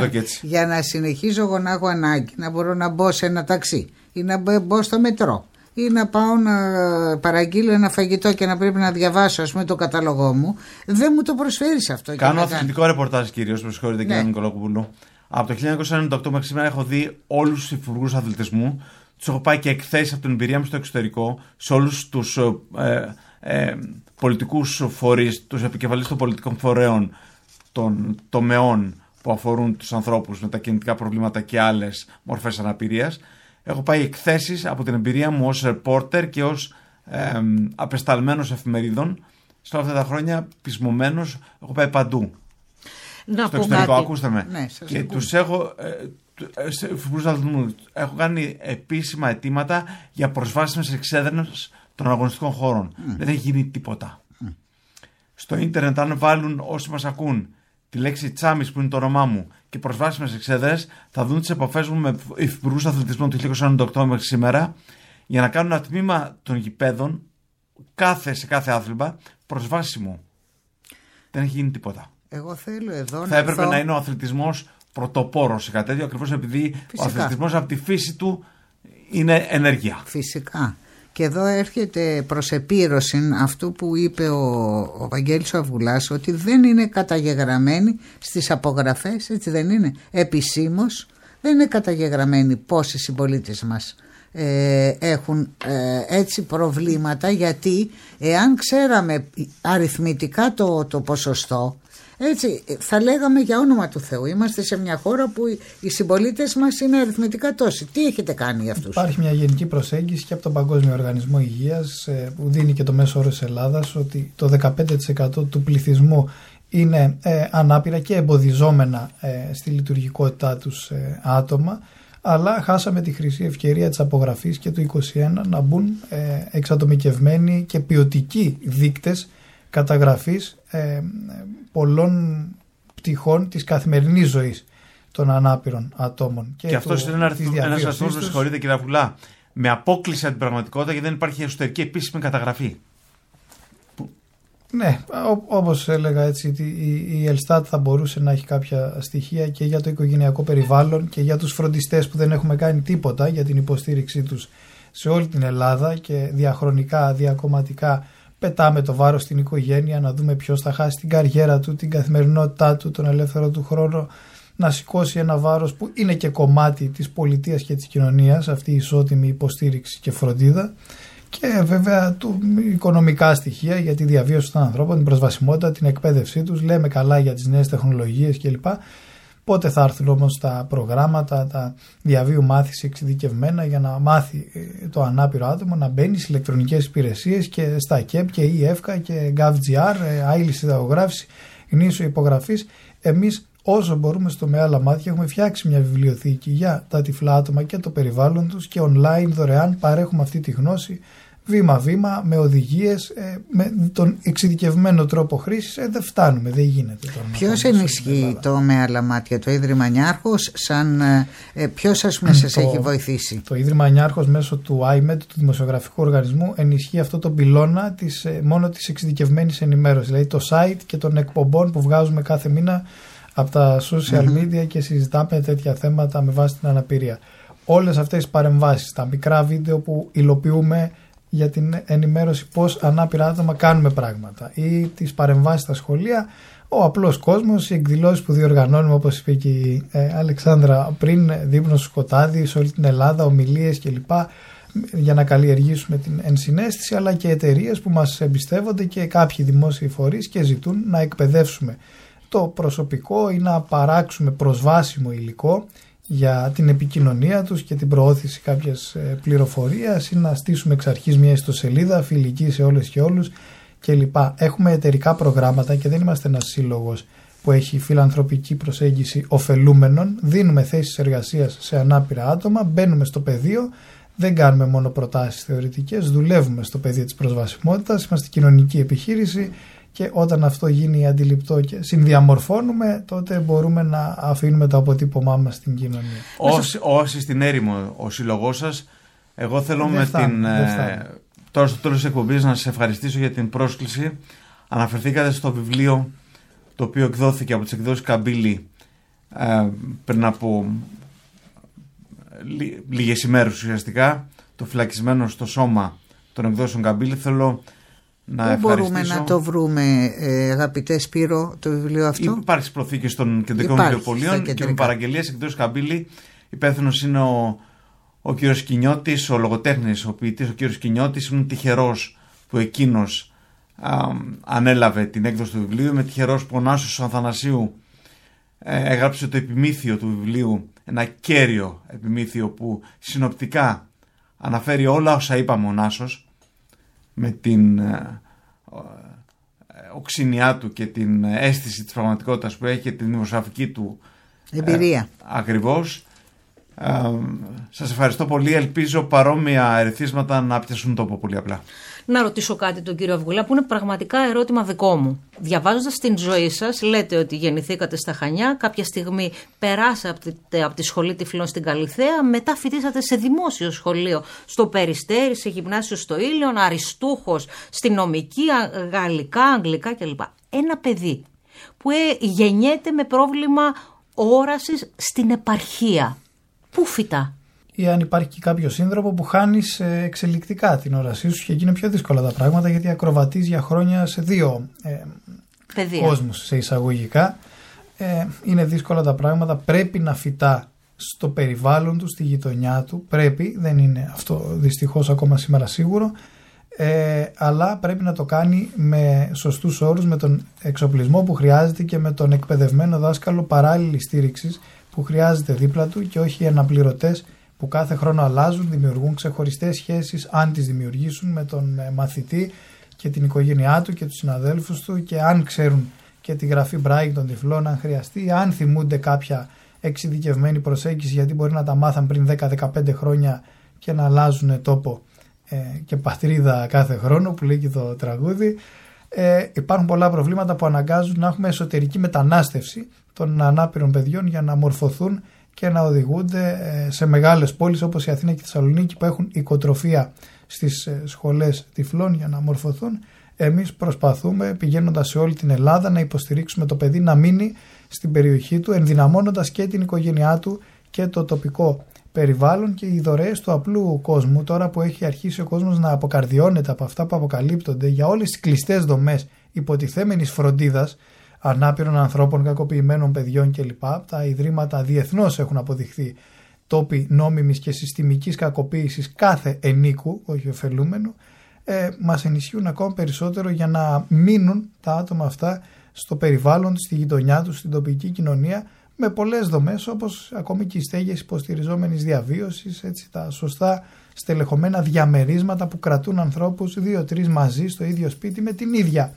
για να συνεχίζω εγώ να έχω ανάγκη να μπορώ να μπω σε ένα ταξί ή να μπω στο μετρό ή να πάω να παραγγείλω ένα φαγητό και να πρέπει να διαβάσω, ας πούμε, το κατάλογό μου, δεν μου το προσφέρεις αυτό. Κάνω αθλητικό ρεπορτάζ κυρίως, με συγχωρείτε, ναι, κύριε Νικολακοπούλου. Από το 1998 μέχρι σήμερα έχω δει όλους τους υφυπουργούς αθλητισμού. Τους έχω πάει και εκθέσεις από την εμπειρία μου στο εξωτερικό, σε όλους τους πολιτικούς φορείς, τους επικεφαλείς των πολιτικών φορέων, των τομεών που αφορούν τους ανθρώπους με τα κινητικά προβλήματα και άλλες μορφές αναπηρίας. Έχω πάει εκθέσεις από την εμπειρία μου ως ρεπόρτερ και ως απεσταλμένος εφημερίδων. Σε όλα αυτά τα χρόνια, πεισμωμένος, έχω πάει παντού. Στο εξωτερικό, ακούστε με. Ναι, και τους έχω κάνει επίσημα αιτήματα για προσβάσιμες εξέδρες των αγωνιστικών χώρων. Δεν έχει γίνει τίποτα. Στο ίντερνετ, αν βάλουν όσοι μας ακούν τη λέξη Τσάμις, που είναι το όνομά μου, και προσβάσιμες εξέδρες, θα δουν τις επαφές μου με υφυπουργούς αθλητισμού του 1998 μέχρι σήμερα, για να κάνουν ένα τμήμα των γηπέδων σε κάθε άθλημα προσβάσιμο. Δεν έχει γίνει τίποτα. Εγώ θέλω εδώ θα έπρεπε να είναι ο αθλητισμός πρωτοπόρος σε κάτι τέτοιο, ακριβώς επειδή ο αθλητισμός από τη φύση του είναι ενέργεια. Φυσικά. Και εδώ έρχεται προς επίρρωση αυτού που είπε ο Βαγγέλης ο Αυγουλάς, ότι δεν είναι καταγεγραμμένοι στις απογραφές, έτσι δεν είναι, επισήμως δεν είναι καταγεγραμμένοι πόσοι συμπολίτες μας έχουν έτσι προβλήματα, γιατί εάν ξέραμε αριθμητικά το ποσοστό, έτσι θα λέγαμε για όνομα του Θεού, είμαστε σε μια χώρα που οι συμπολίτες μας είναι αριθμητικά τόσοι. Τι έχετε κάνει για αυτούς? Υπάρχει μια γενική προσέγγιση και από τον Παγκόσμιο Οργανισμό Υγείας που δίνει και το μέσο όρο της Ελλάδας, ότι το 15% του πληθυσμού είναι ανάπηρα και εμποδιζόμενα στη λειτουργικότητά τους άτομα, αλλά χάσαμε τη χρυσή ευκαιρία της απογραφής και του 2021 να μπουν εξατομικευμένοι και ποιοτικοί δείκτες καταγραφής πολλών πτυχών της καθημερινής ζωής των ανάπηρων ατόμων. Και αυτός είναι ένας αριθμός, με συγχωρείτε κύριε Αυγουλά, με απόκληση από την πραγματικότητα, γιατί δεν υπάρχει εσωτερική επίσημη καταγραφή. Ναι, όπως έλεγα, έτσι, η Ελστάτ θα μπορούσε να έχει κάποια στοιχεία και για το οικογενειακό περιβάλλον και για τους φροντιστές που δεν έχουμε κάνει τίποτα για την υποστήριξή τους σε όλη την Ελλάδα, και διαχρονικά, διακομματικά πετάμε το βάρος στην οικογένεια, να δούμε ποιος θα χάσει την καριέρα του, την καθημερινότητά του, τον ελεύθερο του χρόνο, να σηκώσει ένα βάρος που είναι και κομμάτι της πολιτείας και της κοινωνίας, αυτή η ισότιμη υποστήριξη και φροντίδα. Και βέβαια οικονομικά στοιχεία για τη διαβίωση των ανθρώπων, την προσβασιμότητα, την εκπαίδευσή τους. Λέμε καλά για τις νέες τεχνολογίες κλπ. Πότε θα έρθουν όμως τα προγράμματα, τα διαβίου μάθηση εξειδικευμένα για να μάθει το ανάπηρο άτομο να μπαίνει στις ηλεκτρονικές υπηρεσίες και στα ΚΕΠ και ΕΦΚΑ και GovGR, άειλη συνταγογράφηση, γνήσιο υπογραφής. Εμείς όσο μπορούμε στο Μεάλα Μάτια έχουμε φτιάξει μια βιβλιοθήκη για τα τυφλά άτομα και το περιβάλλον τους, και online δωρεάν παρέχουμε αυτή τη γνώση βήμα-βήμα, με οδηγίες, με τον εξειδικευμένο τρόπο χρήσης. Δεν φτάνουμε, δεν γίνεται. Ποιος ενισχύει το Μεάλα Μάτια, το Ίδρυμα Νιάρχος, ποιος σας έχει βοηθήσει? Το Ίδρυμα Νιάρχος μέσω του IMED, του Δημοσιογραφικού Οργανισμού, ενισχύει αυτό το πυλώνα μόνο της εξειδικευμένης ενημέρωσης, δηλαδή το site και των εκπομπών που βγάζουμε κάθε μήνα από τα social media και συζητάμε τέτοια θέματα με βάση την αναπηρία. Όλες αυτές τις παρεμβάσεις, τα μικρά βίντεο που υλοποιούμε για την ενημέρωση πώς ανάπηρα άτομα κάνουμε πράγματα, ή τις παρεμβάσεις στα σχολεία, ο απλός κόσμος, οι εκδηλώσεις που διοργανώνουμε, όπως είπε και η Αλεξάνδρα πριν, δείπνο στο σκοτάδι σε όλη την Ελλάδα, ομιλίες κλπ, για να καλλιεργήσουμε την ενσυναίσθηση, αλλά και εταιρείες που μας εμπιστεύονται και κάποιοι δημόσιοι φορείς και ζητούν να εκπαιδεύσουμε το προσωπικό ή να παράξουμε προσβάσιμο υλικό για την επικοινωνία τους και την προώθηση κάποιας πληροφορίας, ή να στήσουμε εξ αρχής μια ιστοσελίδα φιλική σε όλες και όλους κλπ. Έχουμε εταιρικά προγράμματα και δεν είμαστε ένας σύλλογος που έχει φιλανθρωπική προσέγγιση ωφελούμενων. Δίνουμε θέσεις εργασίας σε ανάπηρα άτομα, μπαίνουμε στο πεδίο, δεν κάνουμε μόνο προτάσεις θεωρητικές, δουλεύουμε στο πεδίο της προσβασιμότητας, είμαστε κοινωνική επιχείρηση. Και όταν αυτό γίνει αντιληπτό και συνδιαμορφώνουμε, τότε μπορούμε να αφήνουμε το αποτύπωμά μας στην κοινωνία. Όσοι στην έρημο ο σύλλογός σας, εγώ θέλω τώρα στο τέλος της εκπομπής να σας ευχαριστήσω για την πρόσκληση. Αναφερθήκατε στο βιβλίο το οποίο εκδόθηκε από τις εκδόσεις Καμπύλη πριν από λίγες ημέρες ουσιαστικά, το φυλακισμένο στο σώμα των εκδόσεων Καμπύλη, θέλω να ευχαριστήσω. Πού μπορούμε να το βρούμε, αγαπητέ Σπύρο, το βιβλίο αυτό? Υπάρχει στις προθήκες των κεντρικών βιβλιοπωλείων και με παραγγελίες εκδόσεις Καμπύλη. Υπεύθυνος είναι ο κύριος Κινιώτης, ο λογοτέχνης, ο ποιητής, ο κύριος Κινιώτης. Είναι τυχερός που εκείνος ανέλαβε την έκδοση του βιβλίου. Είμαι τυχερός που ο Νάσος Αθανασίου έγραψε το επιμήθειο του βιβλίου, ένα κέριο επιμήθειο που συνοπτικά αναφέρει όλα όσα είπαμε ο Νάσος, με την οξυνιά του και την αίσθηση της πραγματικότητας που έχει και την δημοσιογραφική του εμπειρία. Ακριβώς. Σας ευχαριστώ πολύ. Ελπίζω παρόμοια ερεθίσματα να πιάσουν τόπο πολύ απλά. Να ρωτήσω κάτι τον κύριο Αυγουλά, που είναι πραγματικά ερώτημα δικό μου. Διαβάζοντας την ζωή σας, λέτε ότι γεννηθήκατε στα Χανιά, κάποια στιγμή περάσατε από τη σχολή τυφλών στην Καλιθέα, μετά φοιτήσατε σε δημόσιο σχολείο στο Περιστέρι, σε γυμνάσιο στο Ήλιον, αριστούχος στη νομική, γαλλικά, αγγλικά κλπ. Ένα παιδί που γεννιέται με πρόβλημα όρασης στην επαρχία, πού φυτά? Ή αν υπάρχει και κάποιο σύνδρομο που χάνεις εξελικτικά την όρασή σου και εκεί είναι πιο δύσκολα τα πράγματα, γιατί ακροβατείς για χρόνια σε δύο κόσμους, σε εισαγωγικά. Είναι δύσκολα τα πράγματα. Πρέπει να φυτά στο περιβάλλον του, στη γειτονιά του. Πρέπει, δεν είναι αυτό δυστυχώς ακόμα σήμερα σίγουρο, αλλά πρέπει να το κάνει με σωστούς όρους, με τον εξοπλισμό που χρειάζεται και με τον εκπαιδευμένο δάσκαλο παράλληλη στήριξης που χρειάζεται δίπλα του, και όχι αναπληρωτές που κάθε χρόνο αλλάζουν, δημιουργούν ξεχωριστές σχέσεις, αν τις δημιουργήσουν, με τον μαθητή και την οικογένειά του και τους συναδέλφους του, και αν ξέρουν και τη γραφή Μπράιλ των τυφλών αν χρειαστεί, αν θυμούνται κάποια εξειδικευμένη προσέγγιση, γιατί μπορεί να τα μάθαν πριν 10-15 χρόνια και να αλλάζουν τόπο και πατρίδα κάθε χρόνο, που λέει και το τραγούδι. Υπάρχουν πολλά προβλήματα που αναγκάζουν να έχουμε εσωτερική μετανάστευση των ανάπηρων παιδιών για να μορφωθούν και να οδηγούνται σε μεγάλες πόλεις όπως η Αθήνα και η Θεσσαλονίκη, που έχουν οικοτροφία στις σχολές τυφλών για να μορφωθούν. Εμείς προσπαθούμε, πηγαίνοντας σε όλη την Ελλάδα, να υποστηρίξουμε το παιδί να μείνει στην περιοχή του, ενδυναμώνοντας και την οικογένειά του και το τοπικό περιβάλλον. Και οι δωρεές του απλού κόσμου, τώρα που έχει αρχίσει ο κόσμος να αποκαρδιώνεται από αυτά που αποκαλύπτονται για όλες τις κλειστές δομές υποτιθέμενης φροντίδας ανάπηρων ανθρώπων, κακοποιημένων παιδιών κλπ. Τα ιδρύματα διεθνώς έχουν αποδειχθεί τόποι νόμιμης και συστημικής κακοποίησης κάθε ενίκου, όχι ωφελούμενου. Μας ενισχύουν ακόμα περισσότερο για να μείνουν τα άτομα αυτά στο περιβάλλον τους, στη γειτονιά τους, στην τοπική κοινωνία, με πολλές δομές, όπως ακόμη και οι στέγες υποστηριζόμενης διαβίωσης, έτσι, τα σωστά στελεχωμένα διαμερίσματα που κρατούν ανθρώπους 2-3 μαζί στο ίδιο σπίτι με την ίδια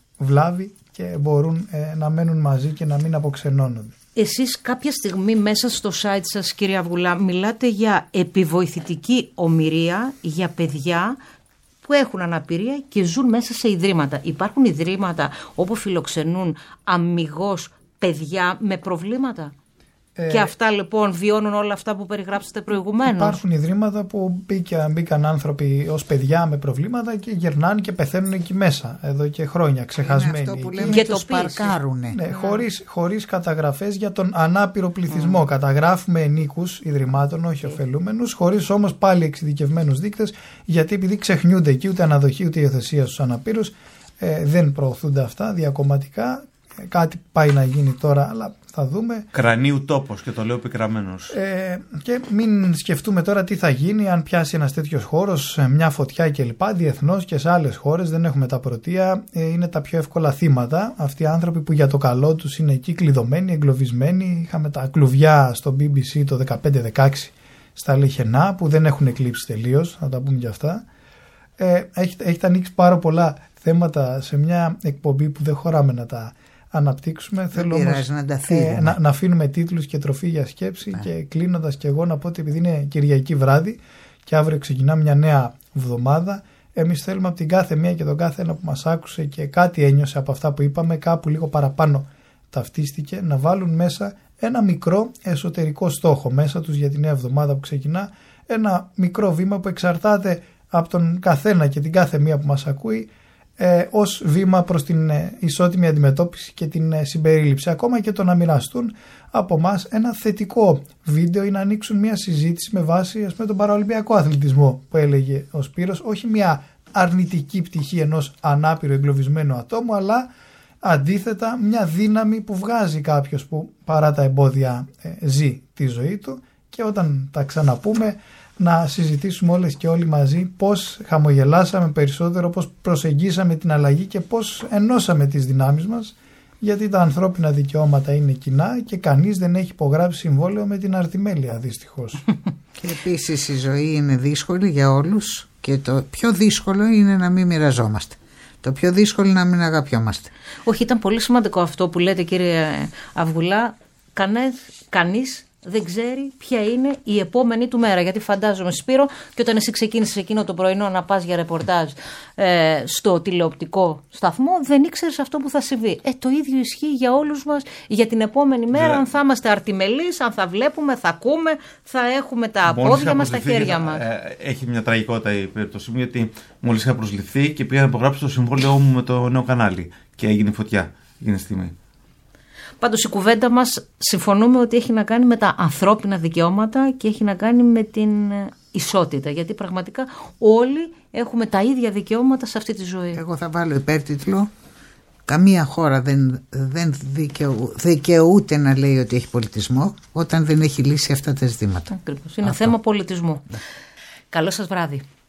βλάβη και μπορούν να μένουν μαζί και να μην αποξενώνονται. Εσείς κάποια στιγμή μέσα στο site σας, κύριε Αυγουλά, μιλάτε για επιβοηθητική ομηρία για παιδιά που έχουν αναπηρία και ζουν μέσα σε ιδρύματα. Υπάρχουν ιδρύματα όπου φιλοξενούν αμιγώς παιδιά με προβλήματα? Και αυτά λοιπόν βιώνουν όλα αυτά που περιγράψατε προηγουμένως? Υπάρχουν ιδρύματα που μπήκαν άνθρωποι ως παιδιά με προβλήματα και γερνάνε και πεθαίνουν εκεί μέσα εδώ και χρόνια, ξεχασμένοι. Είναι αυτό που λέμε και τους παρκάρουνε. Ναι, χωρίς καταγραφές για τον ανάπηρο πληθυσμό. Καταγράφουμε ενίκους ιδρυμάτων, όχι ωφελούμενους, χωρίς όμως πάλι εξειδικευμένους δείκτες, γιατί επειδή ξεχνιούνται εκεί ούτε αναδοχή ούτε υιοθεσία στους αναπήρους, δεν προωθούνται αυτά διακομματικά. Κάτι πάει να γίνει τώρα, αλλά θα δούμε. Κρανίου τόπος, και το λέω πικραμένος. Και μην σκεφτούμε τώρα τι θα γίνει αν πιάσει ένας τέτοιος χώρος μια φωτιά κλπ. Διεθνώς και σε άλλες χώρες δεν έχουμε τα πρωτεία, είναι τα πιο εύκολα θύματα. Αυτοί οι άνθρωποι που για το καλό τους είναι εκεί κλειδωμένοι, εγκλωβισμένοι. Είχαμε τα κλουβιά στο BBC το 15-16 στα Λεχενά που δεν έχουν εκλείψει τελείως, θα τα πούμε και αυτά. Έχετε ανοίξει πάρα πολλά θέματα σε μια εκπομπή που δεν χωράμε να τα αναπτύξουμε. Θέλω όμως να αφήνουμε τίτλους και τροφή για σκέψη. Και κλείνοντας και εγώ να πω ότι επειδή είναι Κυριακή βράδυ και αύριο ξεκινά μια νέα εβδομάδα, εμείς θέλουμε από την κάθε μία και τον κάθε ένα που μας άκουσε και κάτι ένιωσε από αυτά που είπαμε, κάπου λίγο παραπάνω ταυτίστηκε, να βάλουν μέσα ένα μικρό εσωτερικό στόχο μέσα τους για τη νέα εβδομάδα που ξεκινά, ένα μικρό βήμα που εξαρτάται από τον καθένα και την κάθε μία που μας ακούει, ως βήμα προς την ισότιμη αντιμετώπιση και την συμπερίληψη. Ακόμα και το να μοιραστούν από εμάς ένα θετικό βίντεο ή να ανοίξουν μια συζήτηση με βάση τον παραολυμπιακό αθλητισμό που έλεγε ο Σπύρος, όχι μια αρνητική πτυχή ενός ανάπηρου εγκλωβισμένου ατόμου, αλλά αντίθετα μια δύναμη που βγάζει κάποιος που παρά τα εμπόδια ζει τη ζωή του, και όταν τα ξαναπούμε να συζητήσουμε όλες και όλοι μαζί πώς χαμογελάσαμε περισσότερο, πώς προσεγγίσαμε την αλλαγή και πώς ενώσαμε τις δυνάμεις μας, γιατί τα ανθρώπινα δικαιώματα είναι κοινά και κανείς δεν έχει υπογράψει συμβόλαιο με την αρτιμέλεια, δυστυχώς. Και επίσης η ζωή είναι δύσκολη για όλους και το πιο δύσκολο είναι να μην μοιραζόμαστε. Το πιο δύσκολο είναι να μην αγαπιόμαστε. Όχι, ήταν πολύ σημαντικό αυτό που λέτε, κύριε Αυγουλά. Κανείς δεν ξέρει ποια είναι η επόμενη του μέρα. Γιατί φαντάζομαι, Σπύρο, και όταν εσύ ξεκίνησες εκείνο το πρωινό να πας για ρεπορτάζ στο τηλεοπτικό σταθμό, δεν ήξερες αυτό που θα συμβεί. Το ίδιο ισχύει για όλους μας, για την επόμενη μέρα, αν θα είμαστε αρτιμελείς, αν θα βλέπουμε, θα ακούμε, θα έχουμε τα πόδια μας, τα χέρια μας. Έχει μια τραγικότητα η περίπτωση μου, γιατί μόλις είχα προσληφθεί και πήγα να υπογράψω το συμβόλαιό μου με το νέο κανάλι και έγινε φωτιά εκείνη τη στιγμή. Πάντως η κουβέντα μας συμφωνούμε ότι έχει να κάνει με τα ανθρώπινα δικαιώματα και έχει να κάνει με την ισότητα, γιατί πραγματικά όλοι έχουμε τα ίδια δικαιώματα σε αυτή τη ζωή. Εγώ θα βάλω υπέρτιτλο: καμία χώρα δεν δικαιούται να λέει ότι έχει πολιτισμό όταν δεν έχει λύσει αυτά τα ζητήματα. Ακριβώς. Είναι θέμα πολιτισμού. Καλό σας βράδυ.